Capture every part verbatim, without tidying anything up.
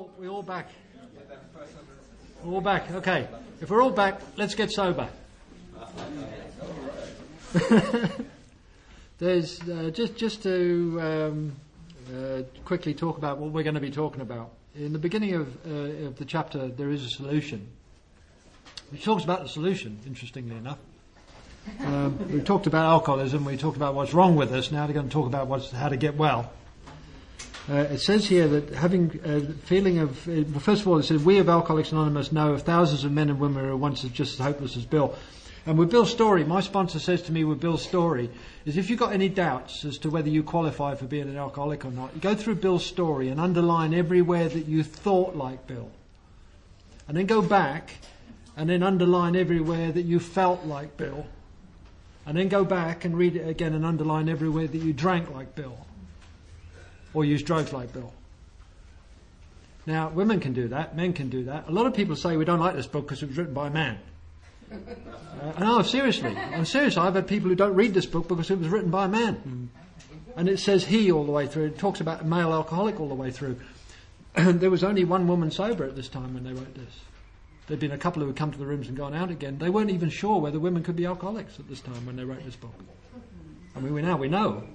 all we all back? We're all back. Okay. If we're all back, let's get sober. There's uh, just just to um, uh, quickly talk about what we're going to be talking about. In the beginning of uh, of the chapter, there is a solution, which talks about the solution. Interestingly enough, um, we talked about alcoholism. We talked about what's wrong with us. Now we're going to talk about what's how to get well. Uh, it says here that having a feeling of, uh, well, first of all, it says, we of Alcoholics Anonymous know of thousands of men and women who are once just as hopeless as Bill. And with Bill's story, my sponsor says to me with Bill's story, is if you've got any doubts as to whether you qualify for being an alcoholic or not, you go through Bill's story and underline everywhere that you thought like Bill. And then go back and then underline everywhere that you felt like Bill. And then go back and read it again and underline everywhere that you drank like Bill. Or use drugs like Bill. Now, women can do that, men can do that. A lot of people say we don't like this book because it was written by a man. Uh, no, seriously. I'm serious. I've had people who don't read this book because it was written by a man. Mm. And it says he all the way through. It talks about a male alcoholic all the way through. And there was only one woman sober at this time when they wrote this. There'd been a couple who had come to the rooms and gone out again. They weren't even sure whether women could be alcoholics at this time when they wrote this book. I mean, we now we know.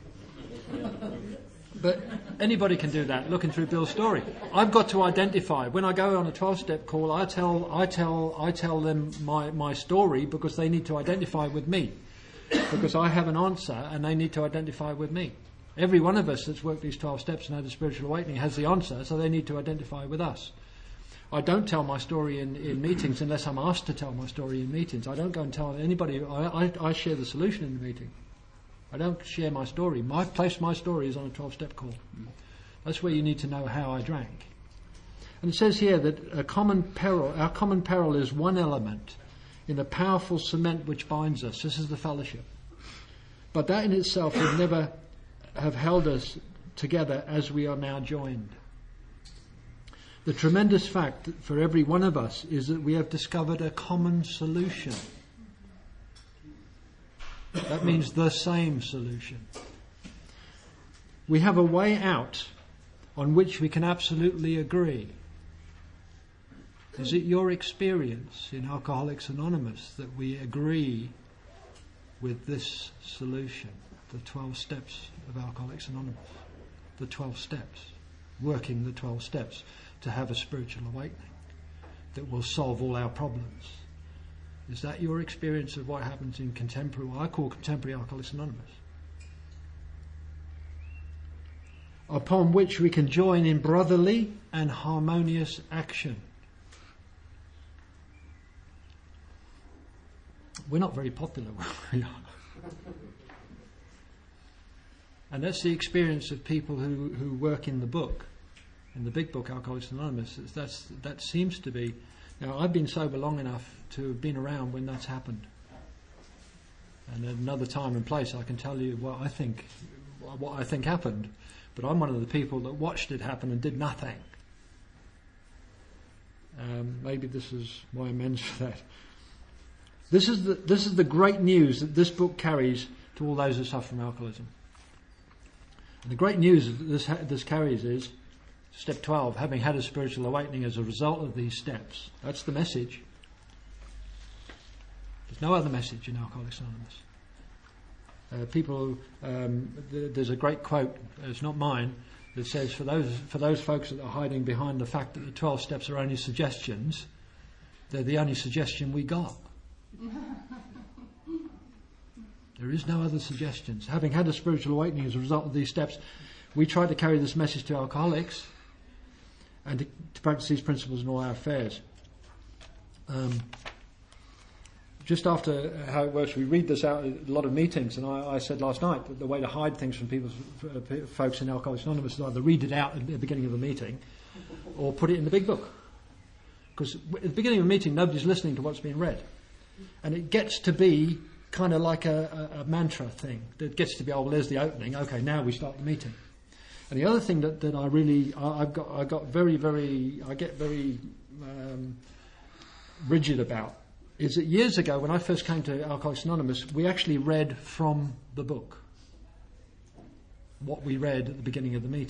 But anybody can do that, looking through Bill's story. I've got to identify. When I go on a twelve-step call, I tell I tell, I tell them my, my story because they need to identify with me. Because I have an answer and they need to identify with me. Every one of us that's worked these twelve steps and had a spiritual awakening has the answer, so they need to identify with us. I don't tell my story in, in meetings unless I'm asked to tell my story in meetings. I don't go and tell anybody. I, I, I share the solution in the meeting. I don't share my story. My place, my story is on a twelve-step call. That's where you need to know how I drank. And it says here that a common peril, our common peril is one element in the powerful cement which binds us. This is the fellowship. But that in itself would never have held us together as we are now joined. The tremendous fact for every one of us is that we have discovered a common solution. That means the same solution. We have a way out on which we can absolutely agree. Is it your experience in Alcoholics Anonymous that we agree with this solution, the twelve steps of Alcoholics Anonymous? The twelve steps, working the twelve steps to have a spiritual awakening that will solve all our problems. Is that your experience of what happens in contemporary, what I call contemporary Alcoholics Anonymous? Upon which we can join in brotherly and harmonious action. We're not very popular where we are. And that's the experience of people who, who work in the book, in the big book, Alcoholics Anonymous. That's, that seems to be... Now, I've been sober long enough to have been around when that's happened. And at another time and place, I can tell you what I think, what I think happened. But I'm one of the people that watched it happen and did nothing. Um, maybe this is my amends for that. This is the this is the great news that this book carries to all those who suffer from alcoholism. And the great news that this ha- this carries is. Step twelve, having had a spiritual awakening as a result of these steps. That's the message. There's no other message in Alcoholics Anonymous. Uh, people, um, th- there's a great quote, it's not mine, that says for those for those folks that are hiding behind the fact that the twelve steps are only suggestions, they're the only suggestion we got. There is no other suggestions. Having had a spiritual awakening as a result of these steps, we try to carry this message to alcoholics and to, to practice these principles in all our affairs. Um, just after how it works, we read this out at a lot of meetings, and I, I said last night that the way to hide things from people, uh, folks in Alcoholics Anonymous is either read it out at the beginning of the meeting or put it in the big book. Because at the beginning of a meeting, nobody's listening to what's being read. And it gets to be kind of like a, a, a mantra thing. It gets to be, oh, well, there's the opening. Okay, now we start the meeting. And the other thing that, that I really, I, I've got, I got very, very, I get very um, rigid about is that years ago when I first came to Alcoholics Anonymous, we actually read from the book. What we read at the beginning of the meeting.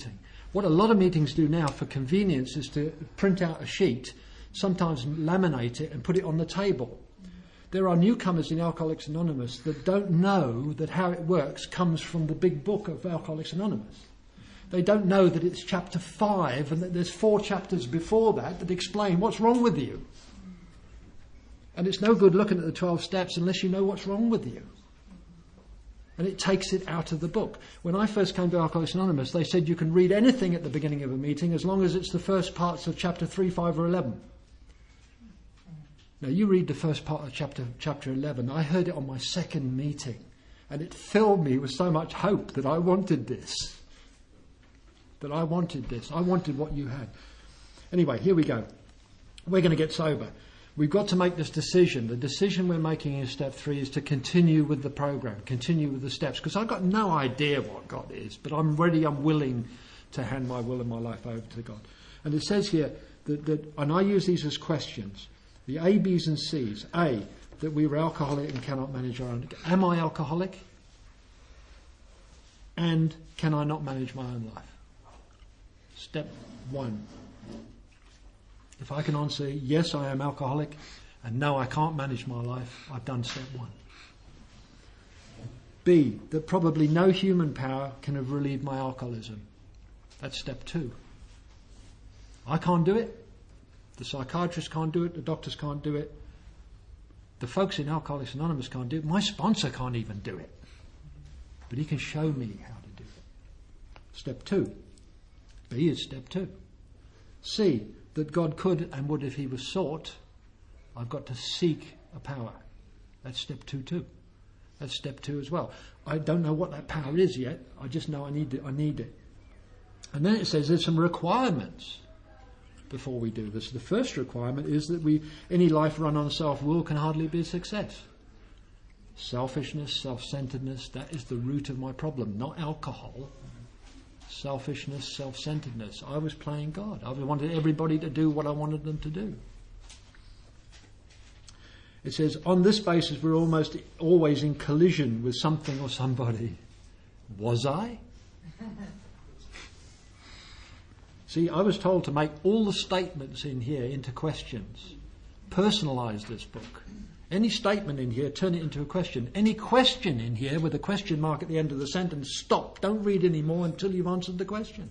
What a lot of meetings do now for convenience is to print out a sheet, sometimes laminate it and put it on the table. There are newcomers in Alcoholics Anonymous that don't know that how it works comes from the big book of Alcoholics Anonymous. They don't know that it's chapter five and that there's four chapters before that that explain what's wrong with you. And it's no good looking at the twelve steps unless you know what's wrong with you. And it takes it out of the book. When I first came to Alcoholics Anonymous, they said you can read anything at the beginning of a meeting as long as it's the first parts of chapter three, five or eleven. Now you read the first part of chapter chapter eleven. I heard it on my second meeting and it filled me with so much hope that I wanted this. That I wanted this. I wanted what you had. Anyway, here we go. We're going to get sober. We've got to make this decision. The decision we're making in step three is to continue with the program, continue with the steps, because I've got no idea what God is, but I'm ready, I'm willing to hand my will and my life over to God. And it says here that, that and I use these as questions, the A, B's and C's. A, that we were alcoholic and cannot manage our own. Am I alcoholic? And can I not manage my own life? Step one. If I can answer, yes, I am alcoholic, and no, I can't manage my life, I've done step one. B, that probably no human power can have relieved my alcoholism. That's step two. I can't do it. The psychiatrist can't do it. The doctors can't do it. The folks in Alcoholics Anonymous can't do it. My sponsor can't even do it. But he can show me how to do it. Step two. B is step two. C, that God could and would if he was sought. I've got to seek a power. That's step two too. That's step two as well. I don't know what that power is yet. I just know I need it. I need it. And then it says there's some requirements before we do this. The first requirement is that we any life run on self-will can hardly be a success. Selfishness, self-centeredness, that is the root of my problem, not alcohol. Selfishness, self-centeredness. I was playing God. I wanted everybody to do what I wanted them to do. It says, on this basis we're almost always in collision with something or somebody. Was I? See, I was told to make all the statements in here into questions. Personalise this book. Any statement in here, turn it into a question. Any question in here with a question mark at the end of the sentence, stop. Don't read any more until you've answered the question.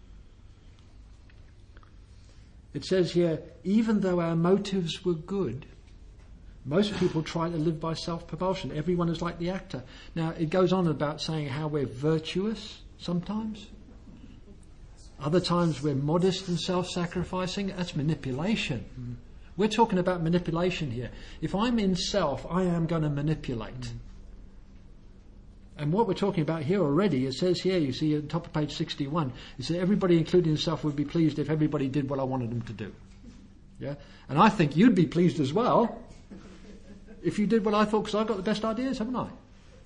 It says here, even though our motives were good, most people try to live by self-propulsion. Everyone is like the actor. Now, it goes on about saying how we're virtuous sometimes. Other times we're modest and self-sacrificing. That's manipulation. Mm. We're talking about manipulation here. If I'm in self, I am going to manipulate. Mm. And what we're talking about here already, it says here, you see at the top of page sixty-one, it says everybody, including yourself, would be pleased if everybody did what I wanted them to do. Yeah, and I think you'd be pleased as well if you did what I thought, because I've got the best ideas, haven't I?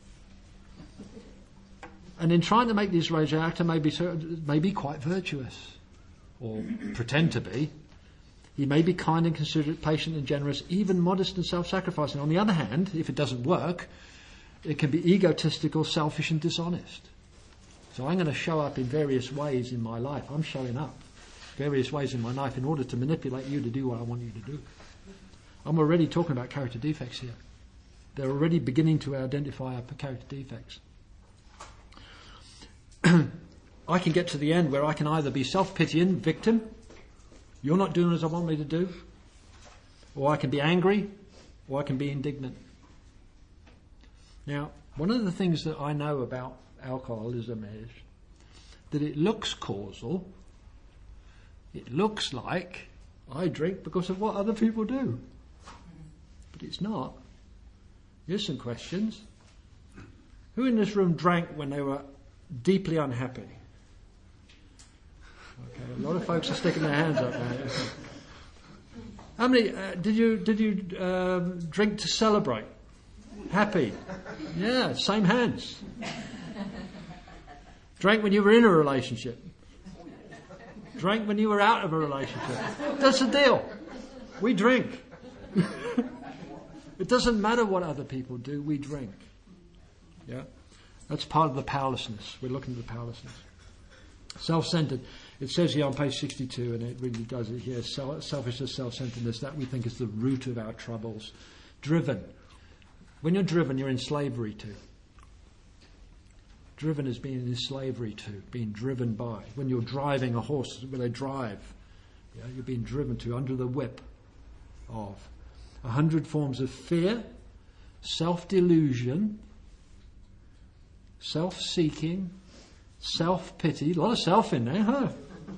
And in trying to make this Raja actor may be, may be quite virtuous, or pretend to be. He may be kind and considerate, patient and generous, even modest and self-sacrificing. On the other hand, if it doesn't work, it can be egotistical, selfish and dishonest. So I'm going to show up in various ways in my life. I'm showing up various ways in my life in order to manipulate you to do what I want you to do. I'm already talking about character defects here. They're already beginning to identify our character defects. I can get to the end where I can either be self-pitying, victim, you're not doing as I want me to do, or I can be angry, or I can be indignant. Now, one of the things that I know about alcoholism is that it looks causal. It looks like I drink because of what other people do. But it's not. Here's some questions. Who in this room drank when they were deeply unhappy? Okay, a lot of folks are sticking their hands up now. How many uh, did you did you um, drink to celebrate? Happy? Yeah, same hands. Drank when you were in a relationship. Drank when you were out of a relationship. That's the deal. We drink. It doesn't matter what other people do. We drink. Yeah. That's part of the powerlessness. We're looking at the powerlessness. Self-centered. It says here on page sixty-two, and it really does it here, selfishness, self-centeredness, that we think is the root of our troubles. Driven. When you're driven, you're in slavery to. Driven is being in slavery to, being driven by. When you're driving a horse, when they drive, yeah, you're being driven to, under the whip of. A hundred forms of fear, self-delusion, self-seeking, self-pity. A lot of self in there, huh?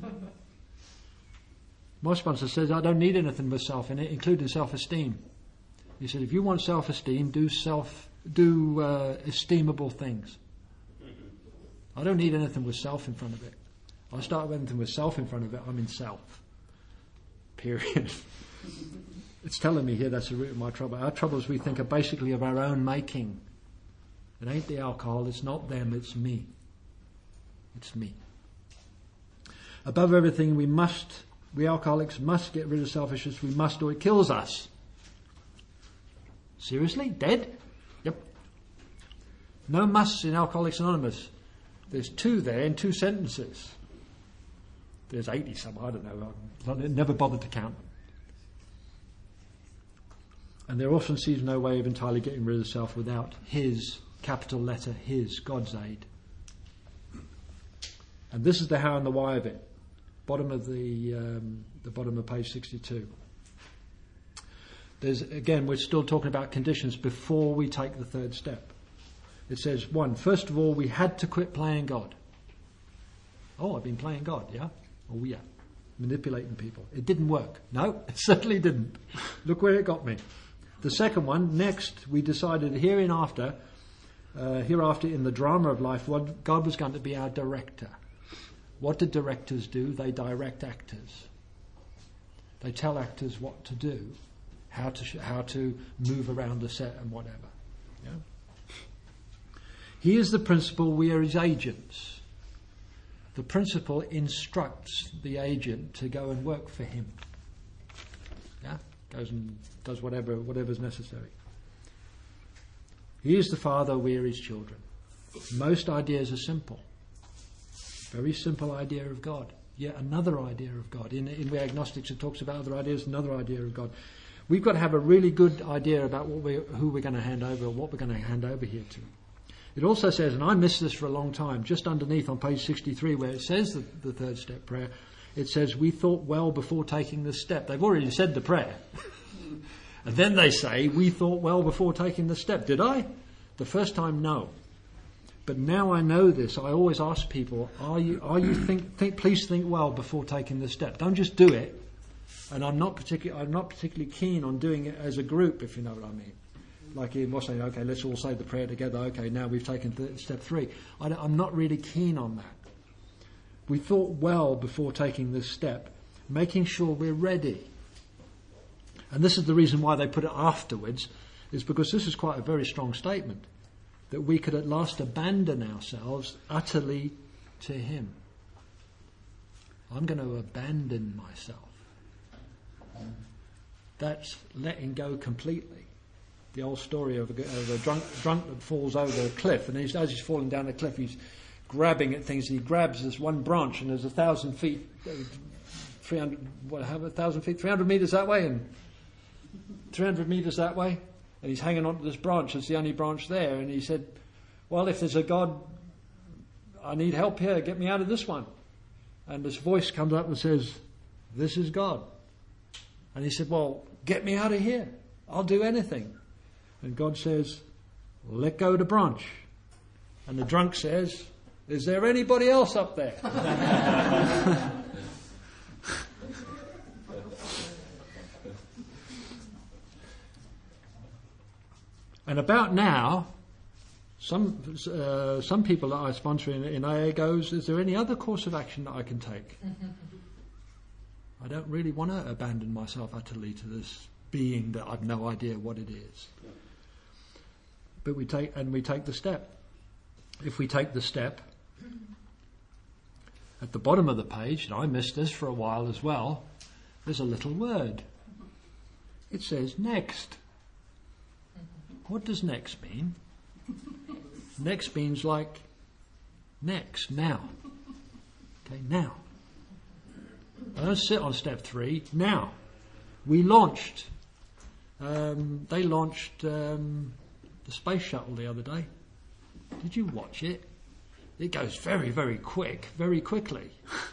My sponsor says, I don't need anything with self in it, including self-esteem. He said, if you want self-esteem, do self, do uh, esteemable things. I don't need anything with self in front of it. I start with anything with self in front of it, I'm in self. Period. It's telling me here that's the root of my trouble. Our troubles, we think, are basically of our own making. It ain't the alcohol, it's not them, it's me. It's me. Above everything, we must, we alcoholics must get rid of selfishness. We must, or it kills us. Seriously? Dead? Yep. No musts in Alcoholics Anonymous. There's two there in two sentences. There's eighty some, I don't know. I never bothered to count them. And there often seems no way of entirely getting rid of self without His, capital letter, His, God's aid. And this is the how and the why of it. Bottom of the um, the bottom of page sixty-two. There's again, we're still talking about conditions before we take the third step. It says, one, first of all, we had to quit playing God. Oh, I've been playing God, yeah? Oh, yeah. Manipulating people. It didn't work. No, it certainly didn't. Look where it got me. The second one, next, we decided hereinafter, uh, hereafter in the drama of life, what God was going to be our director. What do directors do? They direct actors. They tell actors what to do, how to sh- how to move around the set and whatever. Yeah? He is the principal, we are his agents. The principal instructs the agent to go and work for him. Yeah? Goes and does whatever whatever's necessary. He is the father, we are his children. Most ideas are simple. Very simple idea of God. Yet another idea of God. In, in Way Agnostics it talks about other ideas, another idea of God. We've got to have a really good idea about what we, who we're going to hand over, or what we're going to hand over here to. It also says, and I missed this for a long time, just underneath on page sixty-three where it says the, the third step prayer, it says, we thought well before taking this step. They've already said the prayer. And then they say, we thought well before taking the step. Did I? The first time, no. But now I know this. I always ask people, are you, are you think, think, please think well before taking the step. Don't just do it. And I'm not particularly, I'm not particularly keen on doing it as a group, if you know what I mean. Like Ian was saying, okay, let's all say the prayer together. Okay, now we've taken th- step three. I I'm not really keen on that. We thought well before taking this step, making sure we're ready. And this is the reason why they put it afterwards, is because this is quite a very strong statement, that we could at last abandon ourselves utterly to Him. I'm going to abandon myself. That's letting go completely. The old story of a, of a drunk, drunk that falls over a cliff, and he's, as he's falling down the cliff, he's grabbing at things. He grabs this one branch, and there's a thousand feet, three hundred, what, have a thousand feet, three hundred meters that way, and three hundred meters that way, and he's hanging on to this branch. It's the only branch there, and he said, "Well, if there's a God, I need help here. Get me out of this one." And this voice comes up and says, "This is God." And he said, "Well, get me out of here. I'll do anything." And God says, "Let go the branch." And the drunk says, "Is there anybody else up there?" And about now, some uh, some people that I sponsor in, in A A goes, "Is there any other course of action that I can take?" I don't really want to abandon myself utterly to this being that I've no idea what it is. But we take, and we take the step. If we take the step, at the bottom of the page, and I missed this for a while as well, there's a little word. It says next. What does next mean? Next means like next, now. Okay, now. I don't sit on step three. Now. We launched. Um, they launched um, the space shuttle the other day. Did you watch it? It goes very, very quick, very quickly.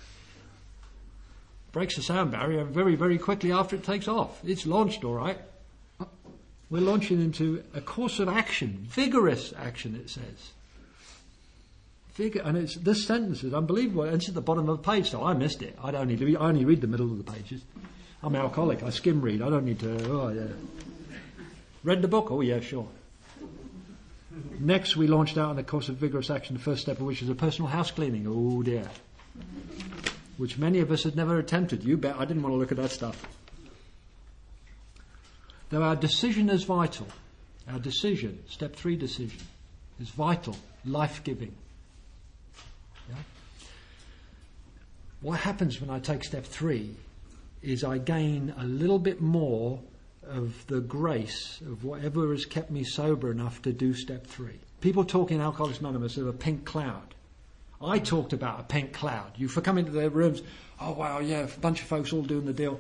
Breaks the sound barrier very, very quickly after it takes off. It's launched, all right. We're launching into a course of action, vigorous action, it says. Vigor, and it's, this sentence is unbelievable. It's at the bottom of the page, so I missed it. I only, I only read the middle of the pages. I'm an alcoholic. I skim read. I don't need to. Oh, yeah. Read the book? Oh, yeah, sure. Next, we launched out on a course of vigorous action, the first step of which is a personal house cleaning. Oh, dear. Which many of us had never attempted. You bet I didn't want to look at that stuff. Though our decision is vital, our decision, step three decision, is vital, life-giving. Yeah? What happens when I take step three is I gain a little bit more of the grace of whatever has kept me sober enough to do step three. People talk in Alcoholics Anonymous of a pink cloud. I talked about a pink cloud. You come into their rooms, oh wow, yeah, a bunch of folks all doing the deal.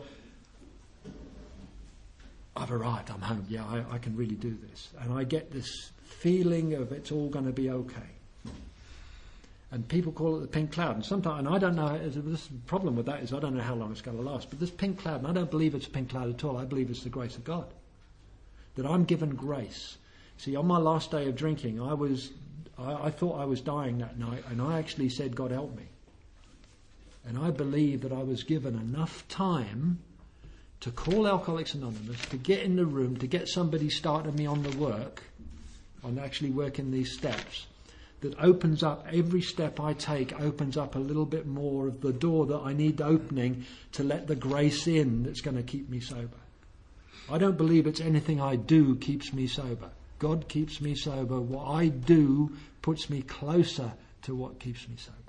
I've arrived, I'm home, yeah, I, I can really do this. And I get this feeling of it's all going to be okay. And people call it the pink cloud. And sometimes, and I don't know, this problem with that is I don't know how long it's going to last. But this pink cloud, and I don't believe it's a pink cloud at all. I believe it's the grace of God. That I'm given grace. See, on my last day of drinking, I was, I, I thought I was dying that night, and I actually said, God help me. And I believe that I was given enough time to call Alcoholics Anonymous, to get in the room, to get somebody starting me on the work, on actually working these steps, that opens up, every step I take opens up a little bit more of the door that I need opening to let the grace in that's going to keep me sober. I don't believe it's anything I do keeps me sober. God keeps me sober. What I do puts me closer to what keeps me sober.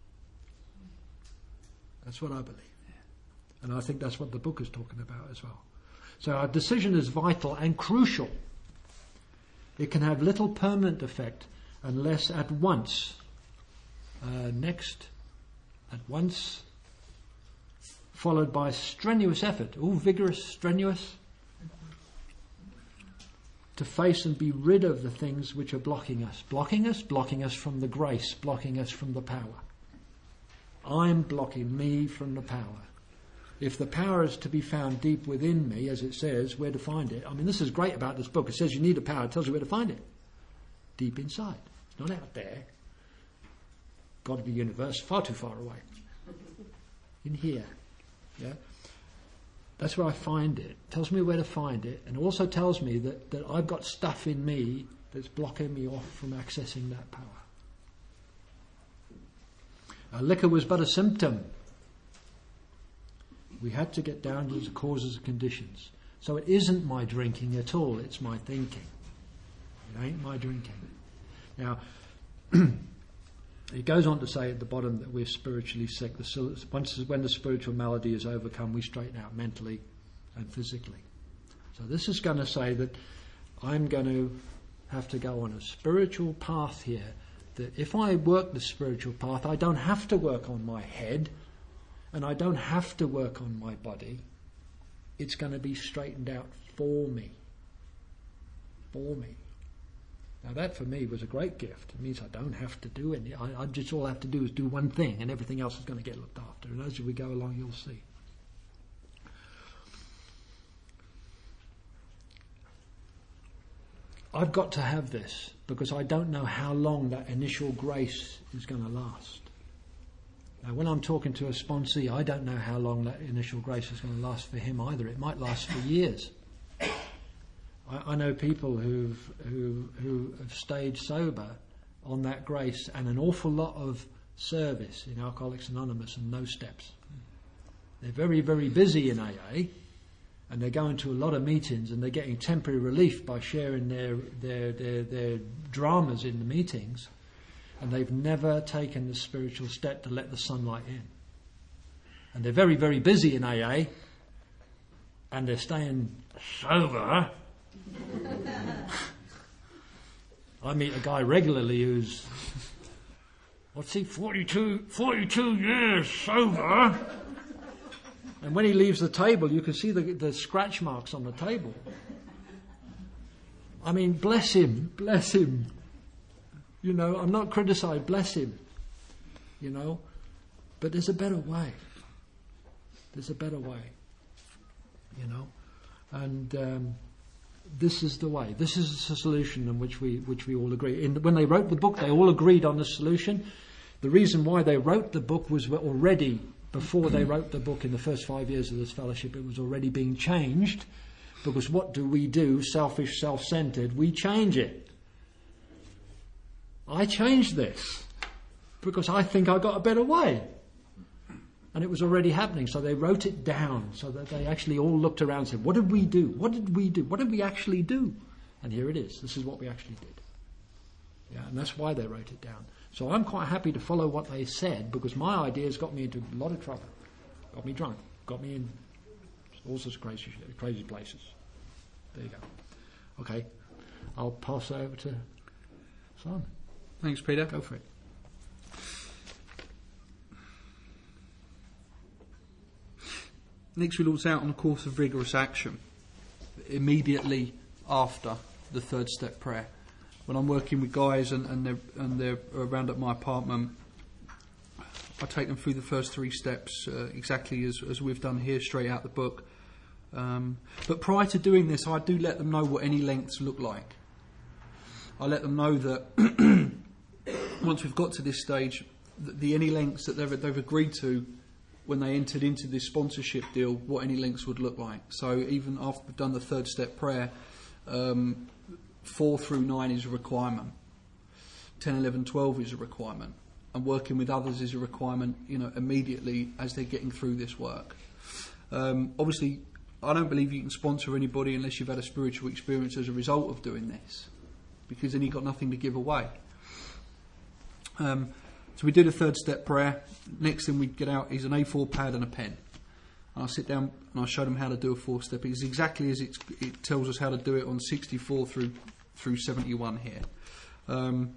That's what I believe. And I think that's what the book is talking about as well. So our decision is vital and crucial. It can have little permanent effect unless at once, uh, next, at once, followed by strenuous effort, all vigorous, strenuous, to face and be rid of the things which are blocking us. Blocking us, blocking us from the grace, blocking us from the power. I'm blocking me from the power. If the power is to be found deep within me, as it says, where to find it? I mean, this is great about this book. It says you need a power. It tells you where to find it. Deep inside. It's not out there. God of the universe, far too far away. In here. Yeah. That's where I find it. It tells me where to find it, and also tells me that, that I've got stuff in me that's blocking me off from accessing that power. Now, liquor was but a symptom. We had to get down to the causes and conditions. So it isn't my drinking at all, it's my thinking. It ain't my drinking. Now, it goes on to say at the bottom that we're spiritually sick. The, once, when the spiritual malady is overcome, we straighten out mentally and physically. So this is going to say that I'm going to have to go on a spiritual path here. That if I work the spiritual path, I don't have to work on my head, and I don't have to work on my body. It's going to be straightened out for me. For me. Now that for me was a great gift. It means I don't have to do anything. I, I just all I have to do is do one thing, and everything else is going to get looked after. And as we go along, you'll see. I've got to have this because I don't know how long that initial grace is going to last. Now, when I'm talking to a sponsee, I don't know how long that initial grace is going to last for him either. It might last for years. I, I know people who've, who, who have stayed sober on that grace and an awful lot of service in Alcoholics Anonymous and no steps. They're very, very busy in A A, and they're going to a lot of meetings, and they're getting temporary relief by sharing their their their, their dramas in the meetings. And they've never taken the spiritual step to let the sunlight in. And they're very, very busy in A A. And they're staying sober. I meet a guy regularly who's What's he, forty-two, forty-two years sober? And when he leaves the table, you can see the, the scratch marks on the table. I mean, bless him, bless him. You know, I'm not criticising, bless him. You know, but there's a better way. There's a better way. You know, and um, this is the way. This is the solution in which we which we all agree. In, when they wrote the book, they all agreed on the solution. The reason why they wrote the book was already, before they wrote the book in the first five years of this fellowship, it was already being changed. Because what do we do? Selfish, self-centered. We change it. I changed this because I think I got a better way. And it was already happening. So they wrote it down so that they actually all looked around and said, what did we do? What did we do? What did we actually do? And here it is. This is what we actually did. Yeah, and that's why they wrote it down. So I'm quite happy to follow what they said because my ideas got me into a lot of trouble. Got me drunk. Got me in all sorts of crazy, crazy places. There you go. Okay. I'll pass over to Simon. Thanks, Peter. Go for it. Next, we launch out on a course of rigorous action immediately after the third step prayer. When I'm working with guys and, and, they're, and they're around at my apartment, I take them through the first three steps uh, exactly as, as we've done here, straight out the book. Um, but prior to doing this, I do let them know what any lengths look like. I let them know that once we've got to this stage, the, the any lengths that they've, they've agreed to when they entered into this sponsorship deal, what any lengths would look like. So even after we've done the third step prayer, um, four through nine is a requirement. ten, eleven, twelve is a requirement. And working with others is a requirement, you know, immediately as they're getting through this work. Um, obviously, I don't believe you can sponsor anybody unless you've had a spiritual experience as a result of doing this, because then you've got nothing to give away. Um, so we do the third step prayer. Next thing we get out is an A four pad and a pen. And I sit down and I show them how to do a fourth step. It's exactly as it's, it tells us how to do it on sixty-four through through seventy-one here. Um,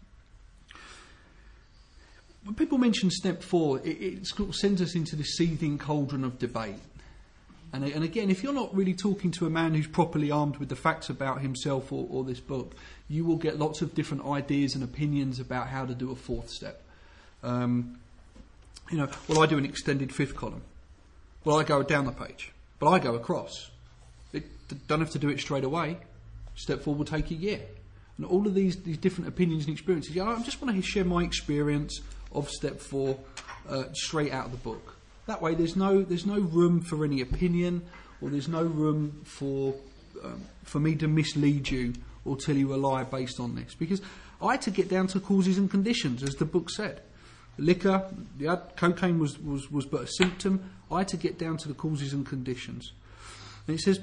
when people mention step four, it, it sort of sends us into this seething cauldron of debate. And, and again, if you're not really talking to a man who's properly armed with the facts about himself or, or this book, you will get lots of different ideas and opinions about how to do a fourth step. Um, you know, well, I do an extended fifth column. Well, I go down the page, but I go across. It, don't have to do it straight away. Step four will take a year. And all of these, these different opinions and experiences, you know, I just want to share my experience of step four uh, straight out of the book. That way there's no there's no room for any opinion, or there's no room for um, for me to mislead you or tell you a lie based on this. Because I had to get down to causes and conditions, as the book said. Liquor, yeah, cocaine was, was, was but a symptom. I had to get down to the causes and conditions. And it says,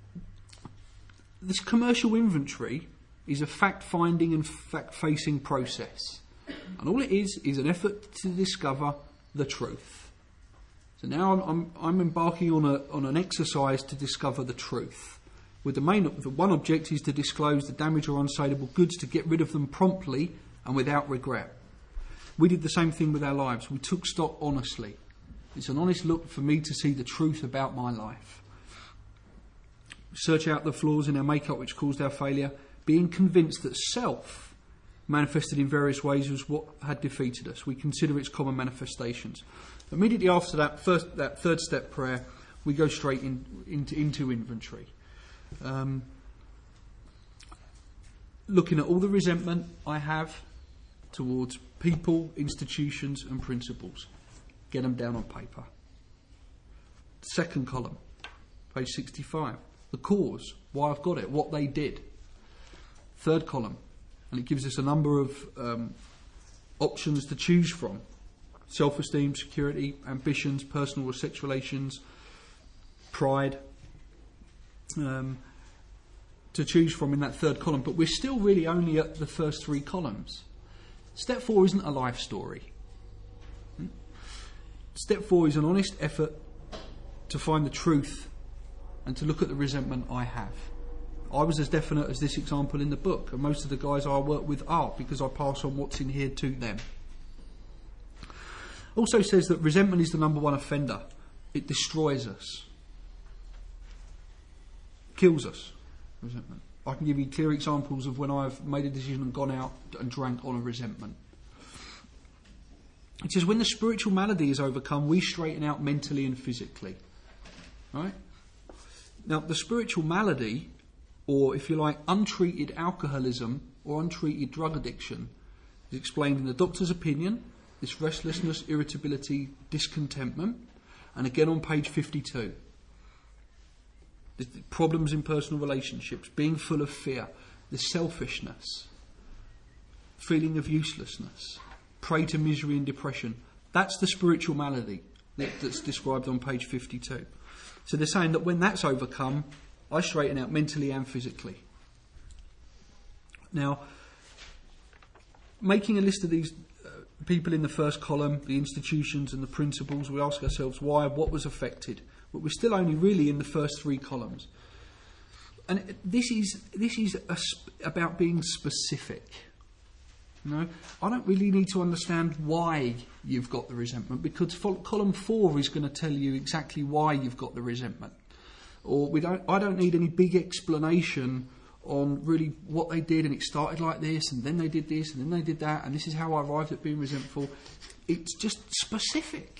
this commercial inventory is a fact-finding and fact-facing process. And all it is, is an effort to discover the truth. So now I'm, I'm, I'm embarking on a on an exercise to discover the truth. With the main, the one object is to disclose the damaged or unsaleable goods, to get rid of them promptly and without regret. We did the same thing with our lives. We took stock honestly. It's an honest look for me to see the truth about my life. Search out the flaws in our makeup which caused our failure, being convinced that self, manifested in various ways, was what had defeated us. We consider its common manifestations. Immediately after that first, that third step prayer, we go straight in, into, into inventory. Um, looking at all the resentment I have towards people, institutions and principles. Get them down on paper. Second column, page sixty-five. The cause, why I've got it, what they did. Third column, and it gives us a number of um, options to choose from. Self-esteem, security, ambitions, personal or sex relations, pride, um, to choose from in that third column. But we're still really only at the first three columns. Step four isn't a life story. Hmm? Step four is an honest effort to find the truth and to look at the resentment I have. I was as definite as this example in the book, and most of the guys I work with are, because I pass on what's in here to them. Also says that resentment is the number one offender. It destroys us. Kills us. Resentment. I can give you clear examples of when I've made a decision and gone out and drank on a resentment. It says when the spiritual malady is overcome, we straighten out mentally and physically. Right? Now, the spiritual malady, or if you like, untreated alcoholism or untreated drug addiction, is explained in the doctor's opinion. This restlessness, irritability, discontentment, and again on page fifty-two. The problems in personal relationships, being full of fear, the selfishness, feeling of uselessness, prey to misery and depression. That's the spiritual malady that, that's described on page fifty-two. So they're saying that when that's overcome, I straighten out mentally and physically. Now, making a list of these uh, people in the first column, the institutions and the principles, we ask ourselves why, what was affected. But we're still only really in the first three columns. And this is this is a, about being specific. You know, I don't really need to understand why you've got the resentment, because column four is going to tell you exactly why you've got the resentment. Or we don't. I don't need any big explanation on really what they did, and it started like this, and then they did this, and then they did that, and this is how I arrived at being resentful. It's just specific.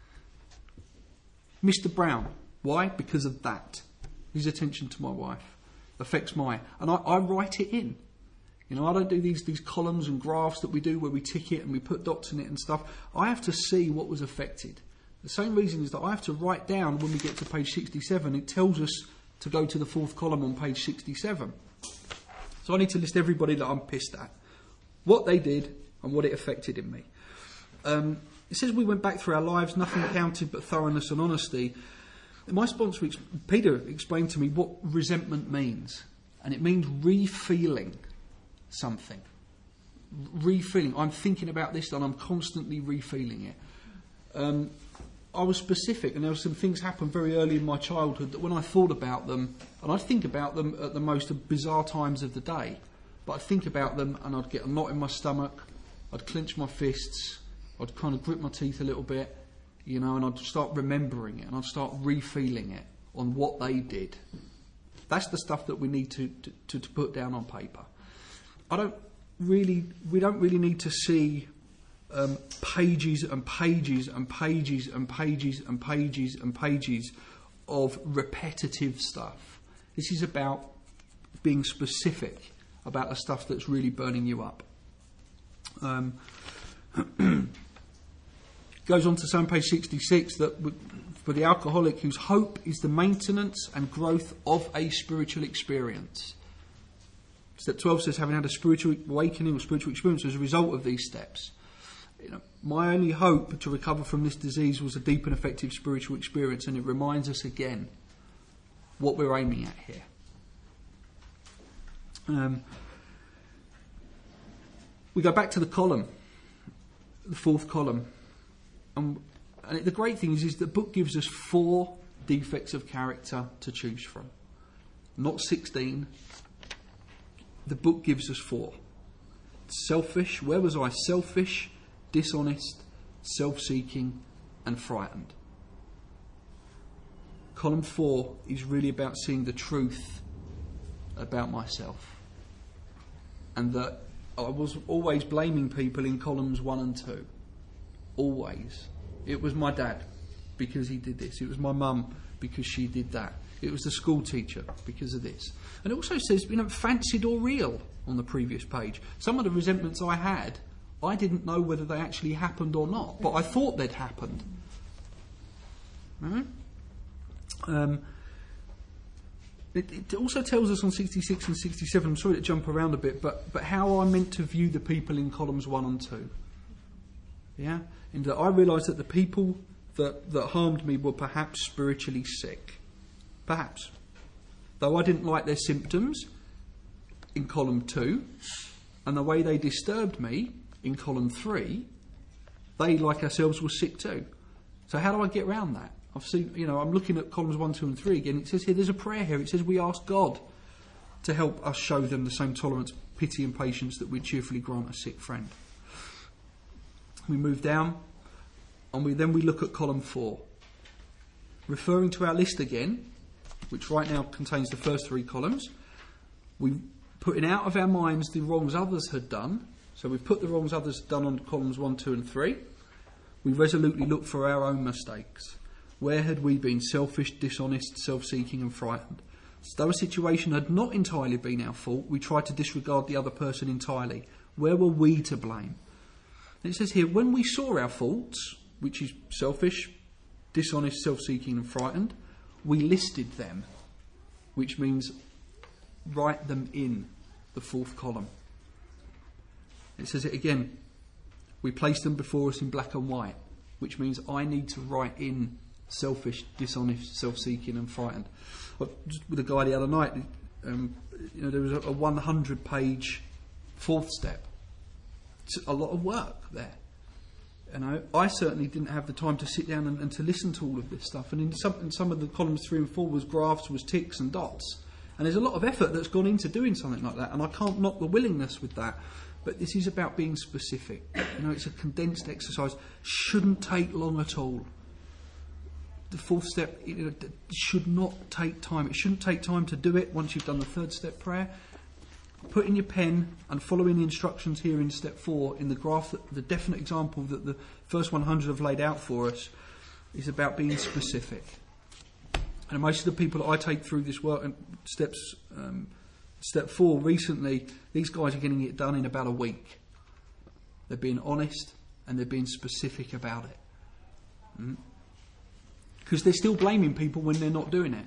Mister Brown. Why? Because of that. His attention to my wife affects my... And I, I write it in. You know, I don't do these, these columns and graphs that we do where we tick it and we put dots in it and stuff. I have to see what was affected. The same reason is that I have to write down when we get to page sixty-seven, it tells us to go to the fourth column on page sixty-seven. So I need to list everybody that I'm pissed at, what they did and what it affected in me. Um, it says we went back through our lives, nothing counted but thoroughness and honesty. And my sponsor, Peter, explained to me what resentment means. And it means re-feeling something. Re-feeling. I'm thinking about this and I'm constantly re-feeling it. Um, I was specific, and there were some things happened very early in my childhood that when I thought about them, and I'd think about them at the most bizarre times of the day, but I'd think about them and I'd get a knot in my stomach, I'd clench my fists, I'd kind of grit my teeth a little bit, you know, and I'd start remembering it and I'd start re-feeling it on what they did. That's the stuff that we need to, to, to put down on paper. I don't really, we don't really need to see um, pages and pages and pages and pages and pages and pages of repetitive stuff. This is about being specific about the stuff that's really burning you up. Um, goes on to say on page sixty-six that for the alcoholic whose hope is the maintenance and growth of a spiritual experience. Step twelve says having had a spiritual awakening or spiritual experience as a result of these steps. You know, my only hope to recover from this disease was a deep and effective spiritual experience, and it reminds us again what we're aiming at here. Um, we go back to the column, the fourth column. Um, and the great thing is, is the book gives us four defects of character to choose from. Not sixteen. The book gives us four. Selfish. Where was I? Selfish, dishonest, self-seeking, and frightened. Column four is really about seeing the truth about myself. And that I was always blaming people in columns one and two. Always. It was my dad because he did this. It was my mum because she did that. It was the school teacher because of this. And it also says, you know, fancied or real on the previous page. Some of the resentments I had, I didn't know whether they actually happened or not, but I thought they'd happened. Right? Um, it, it also tells us on sixty-six and sixty-seven, I'm sorry to jump around a bit, but, but how I'm meant to view the people in columns one and two. Yeah? In that I realised that the people that, that harmed me were perhaps spiritually sick. Perhaps. Though I didn't like their symptoms in column two, and the way they disturbed me in column three, they, like ourselves, were sick too. So how do I get around that? I've seen, you know, I'm looking at columns one, two and three again. It says here, there's a prayer here. It says we ask God to help us show them the same tolerance, pity and patience that we cheerfully grant a sick friend. We move down. and we then we look at column four. Referring to our list again, which right now contains the first three columns, we're putting out of our minds the wrongs others had done. So we've put the wrongs others had done on columns one, two and three. We resolutely look for our own mistakes. Where had we been selfish, dishonest, self-seeking and frightened? So though a situation had not entirely been our fault, we tried to disregard the other person entirely. Where were we to blame? And it says here, when we saw our faults, which is selfish, dishonest, self-seeking and frightened, we listed them, which means write them in the fourth column. It says it again, we placed them before us in black and white, which means I need to write in selfish, dishonest, self-seeking and frightened. Well, just with a guy the other night, um, you know, there was a, a one hundred page fourth step. It's a lot of work there. You know, I certainly didn't have the time to sit down and, and to listen to all of this stuff. And in some, in some of the columns three and four was graphs, was ticks and dots. And there's a lot of effort that's gone into doing something like that. And I can't knock the willingness with that. But this is about being specific. You know, it's a condensed exercise. Shouldn't take long at all. The fourth step, you know, should not take time. It shouldn't take time to do it once you've done the third step prayer. Put in your pen and following the instructions here in step four in the graph, the definite example that the first one hundred have laid out for us is about being specific. And most of the people that I take through this work and steps, um, step four recently, these guys are getting it done in about a week. They're being honest and they're being specific about it. Mm? Because they're still blaming people when they're not doing it.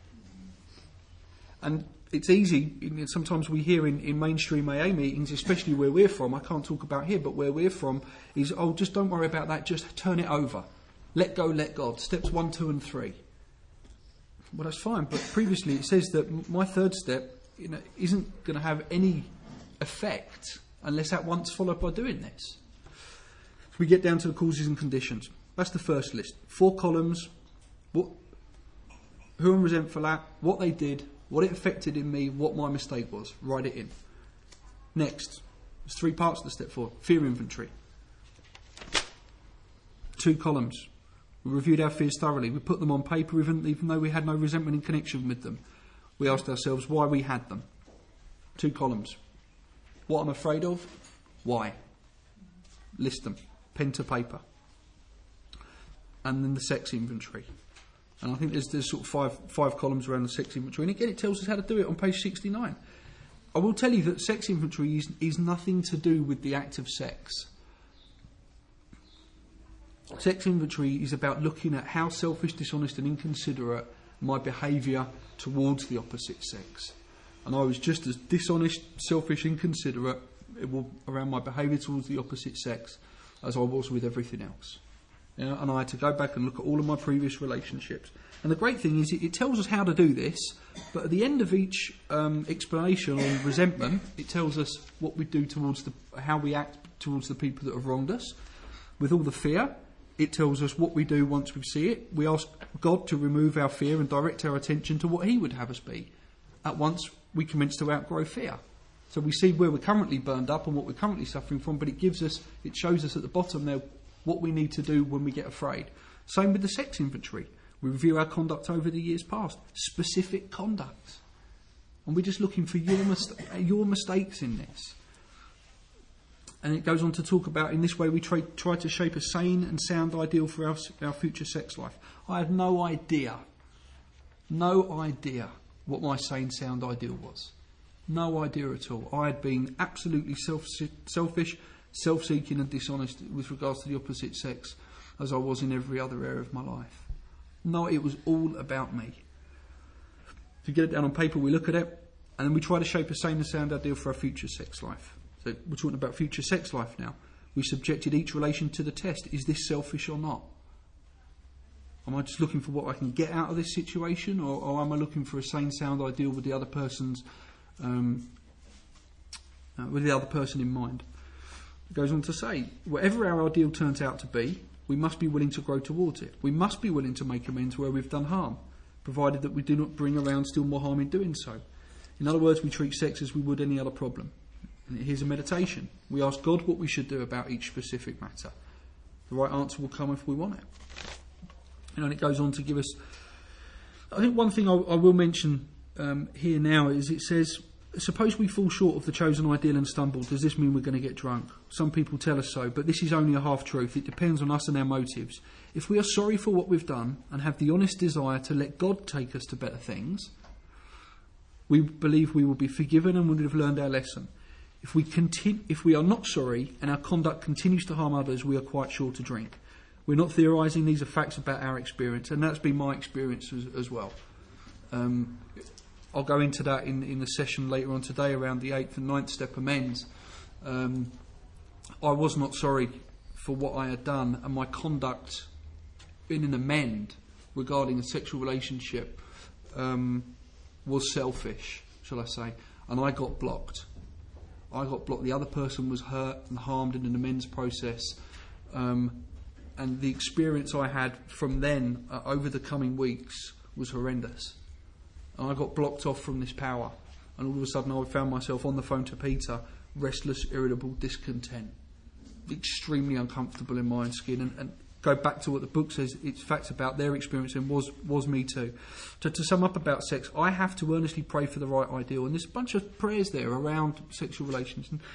And it's easy, sometimes we hear in, in mainstream A A meetings, especially where we're from, I can't talk about here, but where we're from, is, oh, just don't worry about that, just turn it over. Let go, let God. Steps one, two and three. Well, that's fine, but previously it says that my third step, you know, isn't going to have any effect unless at once followed by doing this. So we get down to the causes and conditions. That's the first list. Four columns. What, who I'm resentful at, what they did, what it affected in me, what my mistake was. Write it in. Next, there's three parts to step four. Fear inventory. Two columns. We reviewed our fears thoroughly. We put them on paper even, even though we had no resentment in connection with them. We asked ourselves why we had them. Two columns. What I'm afraid of, why. List them. Pen to paper. And then the sex inventory. And I think there's, there's sort of five, five columns around the sex inventory. And again, it tells us how to do it on page sixty-nine. I will tell you that sex inventory is, is nothing to do with the act of sex. Sex inventory is about looking at how selfish, dishonest and inconsiderate my behaviour towards the opposite sex. And I was just as dishonest, selfish, inconsiderate around my behaviour towards the opposite sex as I was with everything else. You know, and I had to go back and look at all of my previous relationships. And the great thing is it, it tells us how to do this, but at the end of each um, explanation on resentment, it tells us what we do towards the, how we act towards the people that have wronged us. With all the fear, it tells us what we do once we see it. We ask God to remove our fear and direct our attention to what He would have us be. At once, we commence to outgrow fear. So we see where we're currently burned up and what we're currently suffering from, but it gives us, it shows us at the bottom there what we need to do when we get afraid. Same with the sex inventory. We review our conduct over the years past. Specific conduct. And we're just looking for your, mis- your mistakes in this. And it goes on to talk about, in this way we try, try to shape a sane and sound ideal for our, our future sex life. I had no idea, no idea what my sane, sound ideal was. No idea at all. I had been absolutely self, selfish, self-seeking and dishonest with regards to the opposite sex as I was in every other area of my life. No, it was all about me. To get it down on paper, we look at it and then we try to shape a sane and sound ideal for our future sex life. So we're talking about future sex life now. We subjected each relation to the test. Is this selfish or not? Am I just looking for what I can get out of this situation, or, or am I looking for a sane, sound ideal with the other person's, um, uh, with the other person in mind? It goes on to say, whatever our ideal turns out to be, we must be willing to grow towards it. We must be willing to make amends where we've done harm, provided that we do not bring around still more harm in doing so. In other words, we treat sex as we would any other problem. And here's a meditation. We ask God what we should do about each specific matter. The right answer will come if we want it. You know, and it goes on to give us... I think one thing I, I will mention um, here now is it says, suppose we fall short of the chosen ideal and stumble, does this mean we're going to get drunk? Some people tell us so, but this is only a half-truth. It depends on us and our motives. If we are sorry for what we've done and have the honest desire to let God take us to better things, we believe we will be forgiven and would have learned our lesson. If we continue, if we are not sorry and our conduct continues to harm others, we are quite sure to drink. We're not theorising, these are facts about our experience, and that's been my experience as, as well. Um, I'll go into that in, in the session later on today around the eighth and ninth step amends. Um, I was not sorry for what I had done, and my conduct in an amend regarding a sexual relationship um, was selfish, shall I say, and I got blocked. I got blocked. The other person was hurt and harmed in an amends process. Um, and the experience I had from then uh, over the coming weeks was horrendous. And I got blocked off from this power. And all of a sudden I found myself on the phone to Peter, restless, irritable, discontent, extremely uncomfortable in mind skin. And, and go back to what the book says, it's facts about their experience, and was was me too. To, to sum up about sex, I have to earnestly pray for the right ideal. And there's a bunch of prayers there around sexual relations. And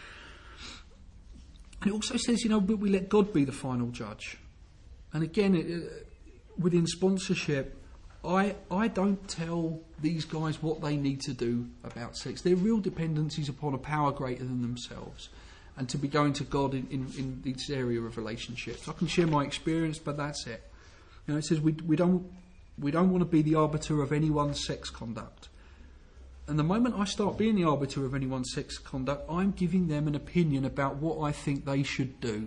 it also says, you know, we let God be the final judge. And again, it, within sponsorship, I I don't tell these guys what they need to do about sex. Their real dependencies upon a power greater than themselves, and to be going to God in, in, in this area of relationships. I can share my experience, but that's it. You know, it says we we don't we don't want to be the arbiter of anyone's sex conduct. And the moment I start being the arbiter of anyone's sex conduct, I'm giving them an opinion about what I think they should do.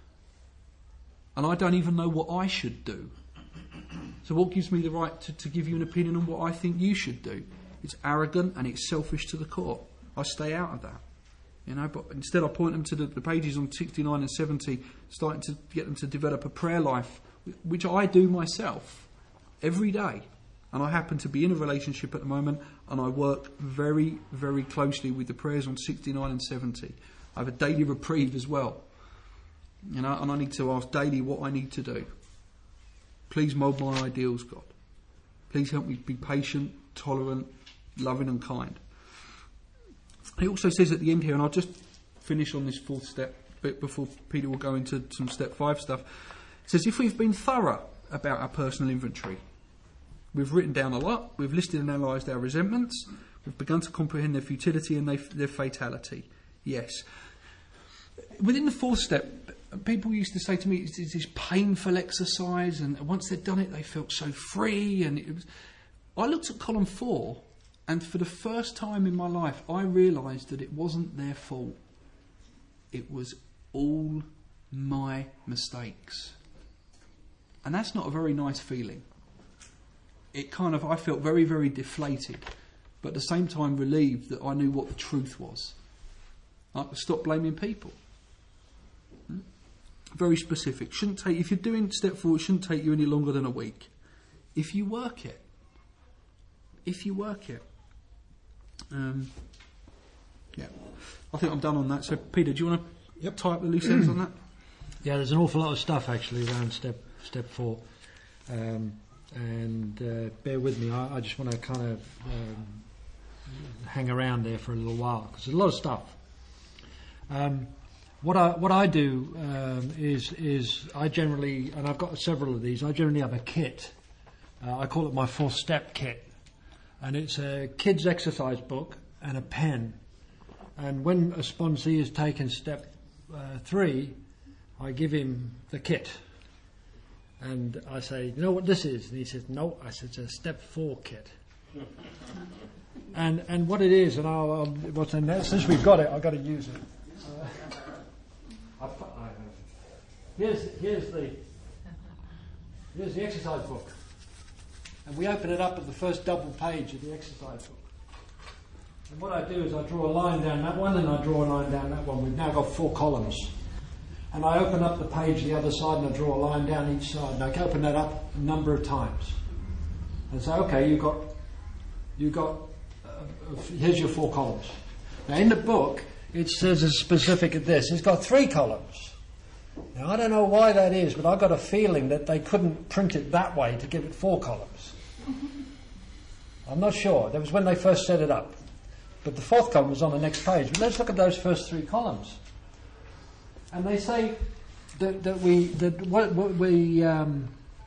And I don't even know what I should do. So what gives me the right to, to give you an opinion on what I think you should do? It's arrogant and it's selfish to the core. I stay out of that. You know, but instead I point them to the, the pages on sixty-nine and seventy, starting to get them to develop a prayer life, which I do myself every day. And I happen to be in a relationship at the moment, and I work very, very closely with the prayers on sixty-nine and seventy. I have a daily reprieve as well. You know, and I need to ask daily what I need to do. Please mould my ideals, God. Please help me be patient, tolerant, loving and kind. It also says at the end here, and I'll just finish on this fourth step bit before Peter will go into some step five stuff. It says, if we've been thorough about our personal inventory, we've written down a lot, we've listed and analysed our resentments, we've begun to comprehend their futility and their, their fatality. Yes. Within the fourth step, people used to say to me, it's, it's this painful exercise, and once they'd done it, they felt so free. And it was. I looked at column four, and for the first time in my life, I realised that it wasn't their fault. It was all my mistakes. And that's not a very nice feeling. It kind of, I felt very, very deflated, but at the same time relieved that I knew what the truth was. I could stop blaming people. Hmm? Very specific. Shouldn't take, if you're doing step four, it shouldn't take you any longer than a week. If you work it. If you work it. Um, yeah. I think I'm done on that. So, Peter, do you want to yep. tie up the loose ends on that? Yeah, there's an awful lot of stuff actually around step step four. Um, and uh, bear with me, I, I just want to kind of um, hang around there for a little while, because there's a lot of stuff. Um, what I what I do um, is is I generally, and I've got several of these, I generally have a kit. Uh, I call it my fourth step kit. And it's a kid's exercise book and a pen. And when a sponsee has taken step uh, three, I give him the kit. And I say, you know what this is? And he says, no. I said, it's a step four kit. and and what it is, and I'll, I'll what's in there, since we've got it, I've got to use it. Uh, I, I, here's here's the here's the exercise book. And we open it up at the first double page of the exercise book. And what I do is I draw a line down that one, and I draw a line down that one. We've now got four columns. And I open up the page the other side, and I draw a line down each side. And I can open that up a number of times. And say, okay, you've got, you've got, uh, here's your four columns. Now in the book, it says as specific as this. It's got three columns. Now, I don't know why that is, but I've got a feeling that they couldn't print it that way to give it four columns. I'm not sure. That was when they first set it up. But the fourth column was on the next page. But let's look at those first three columns. And they say that, that we that what, what we, um,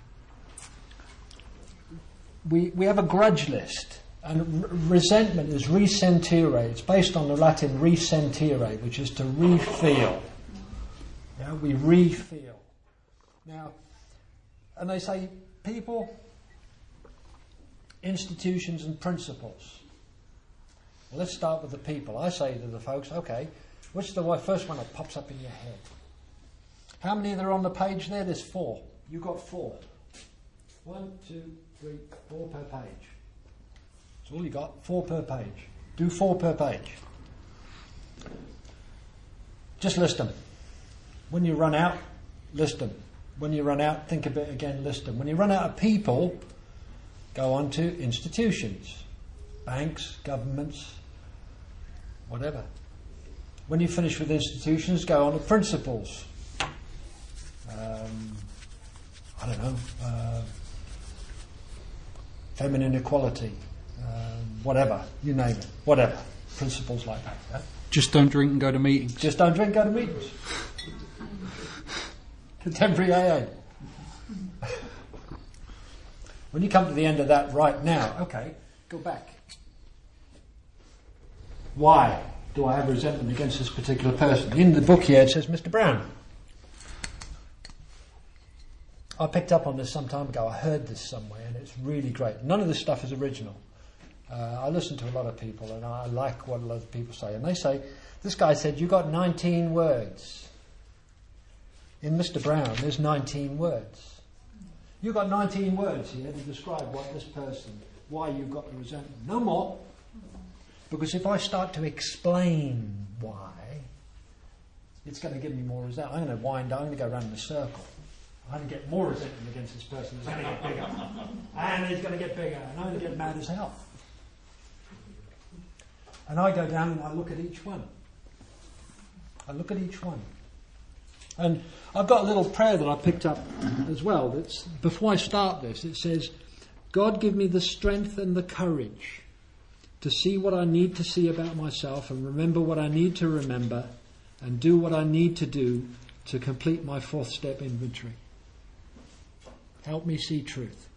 we we have a grudge list, and r- resentment is resentire. It's based on the Latin resentire, which is to refeel. Yeah, we refeel. Now, and they say people, institutions, and principles. Well, let's start with the people. I say to the folks, okay, what's the first one that pops up in your head? How many are on the page there? There's four. You got four. One, two, three, four per page. That's all you got. Four per page. Do four per page. Just list them. When you run out, list them. When you run out, think of it again, list them. When you run out of people, go on to institutions, banks, governments, whatever. When you finish with institutions, go on to principles. Um, I don't know, uh, feminine equality, um, whatever, you name it, whatever. Principles like that. Yeah? Just don't drink and go to meetings. Just don't drink, go to meetings. Contemporary A A. When you come to the end of that right now, okay, go back. Why do I have resentment against this particular person? In the book here it says Mister Brown. I picked up on this some time ago. I heard this somewhere and it's really great. None of this stuff is original. Uh, I listen to a lot of people and I like what a lot of people say. And they say, this guy said, you got nineteen words. In Mister Brown, there's nineteen words. You've got nineteen words here to describe what this person, why you've got the resentment. No more. Because if I start to explain why, it's going to give me more resentment. I'm going to wind up, I'm going to go around in a circle. I'm going to get more resentment against this person. It's going to get bigger. And it's going to get bigger. And I'm going to get mad as hell. And I go down and I look at each one. I look at each one. And I've got a little prayer that I picked up as well. That's, before I start this, it says, God, give me the strength and the courage to see what I need to see about myself and remember what I need to remember and do what I need to do to complete my fourth step inventory. Help me see truth.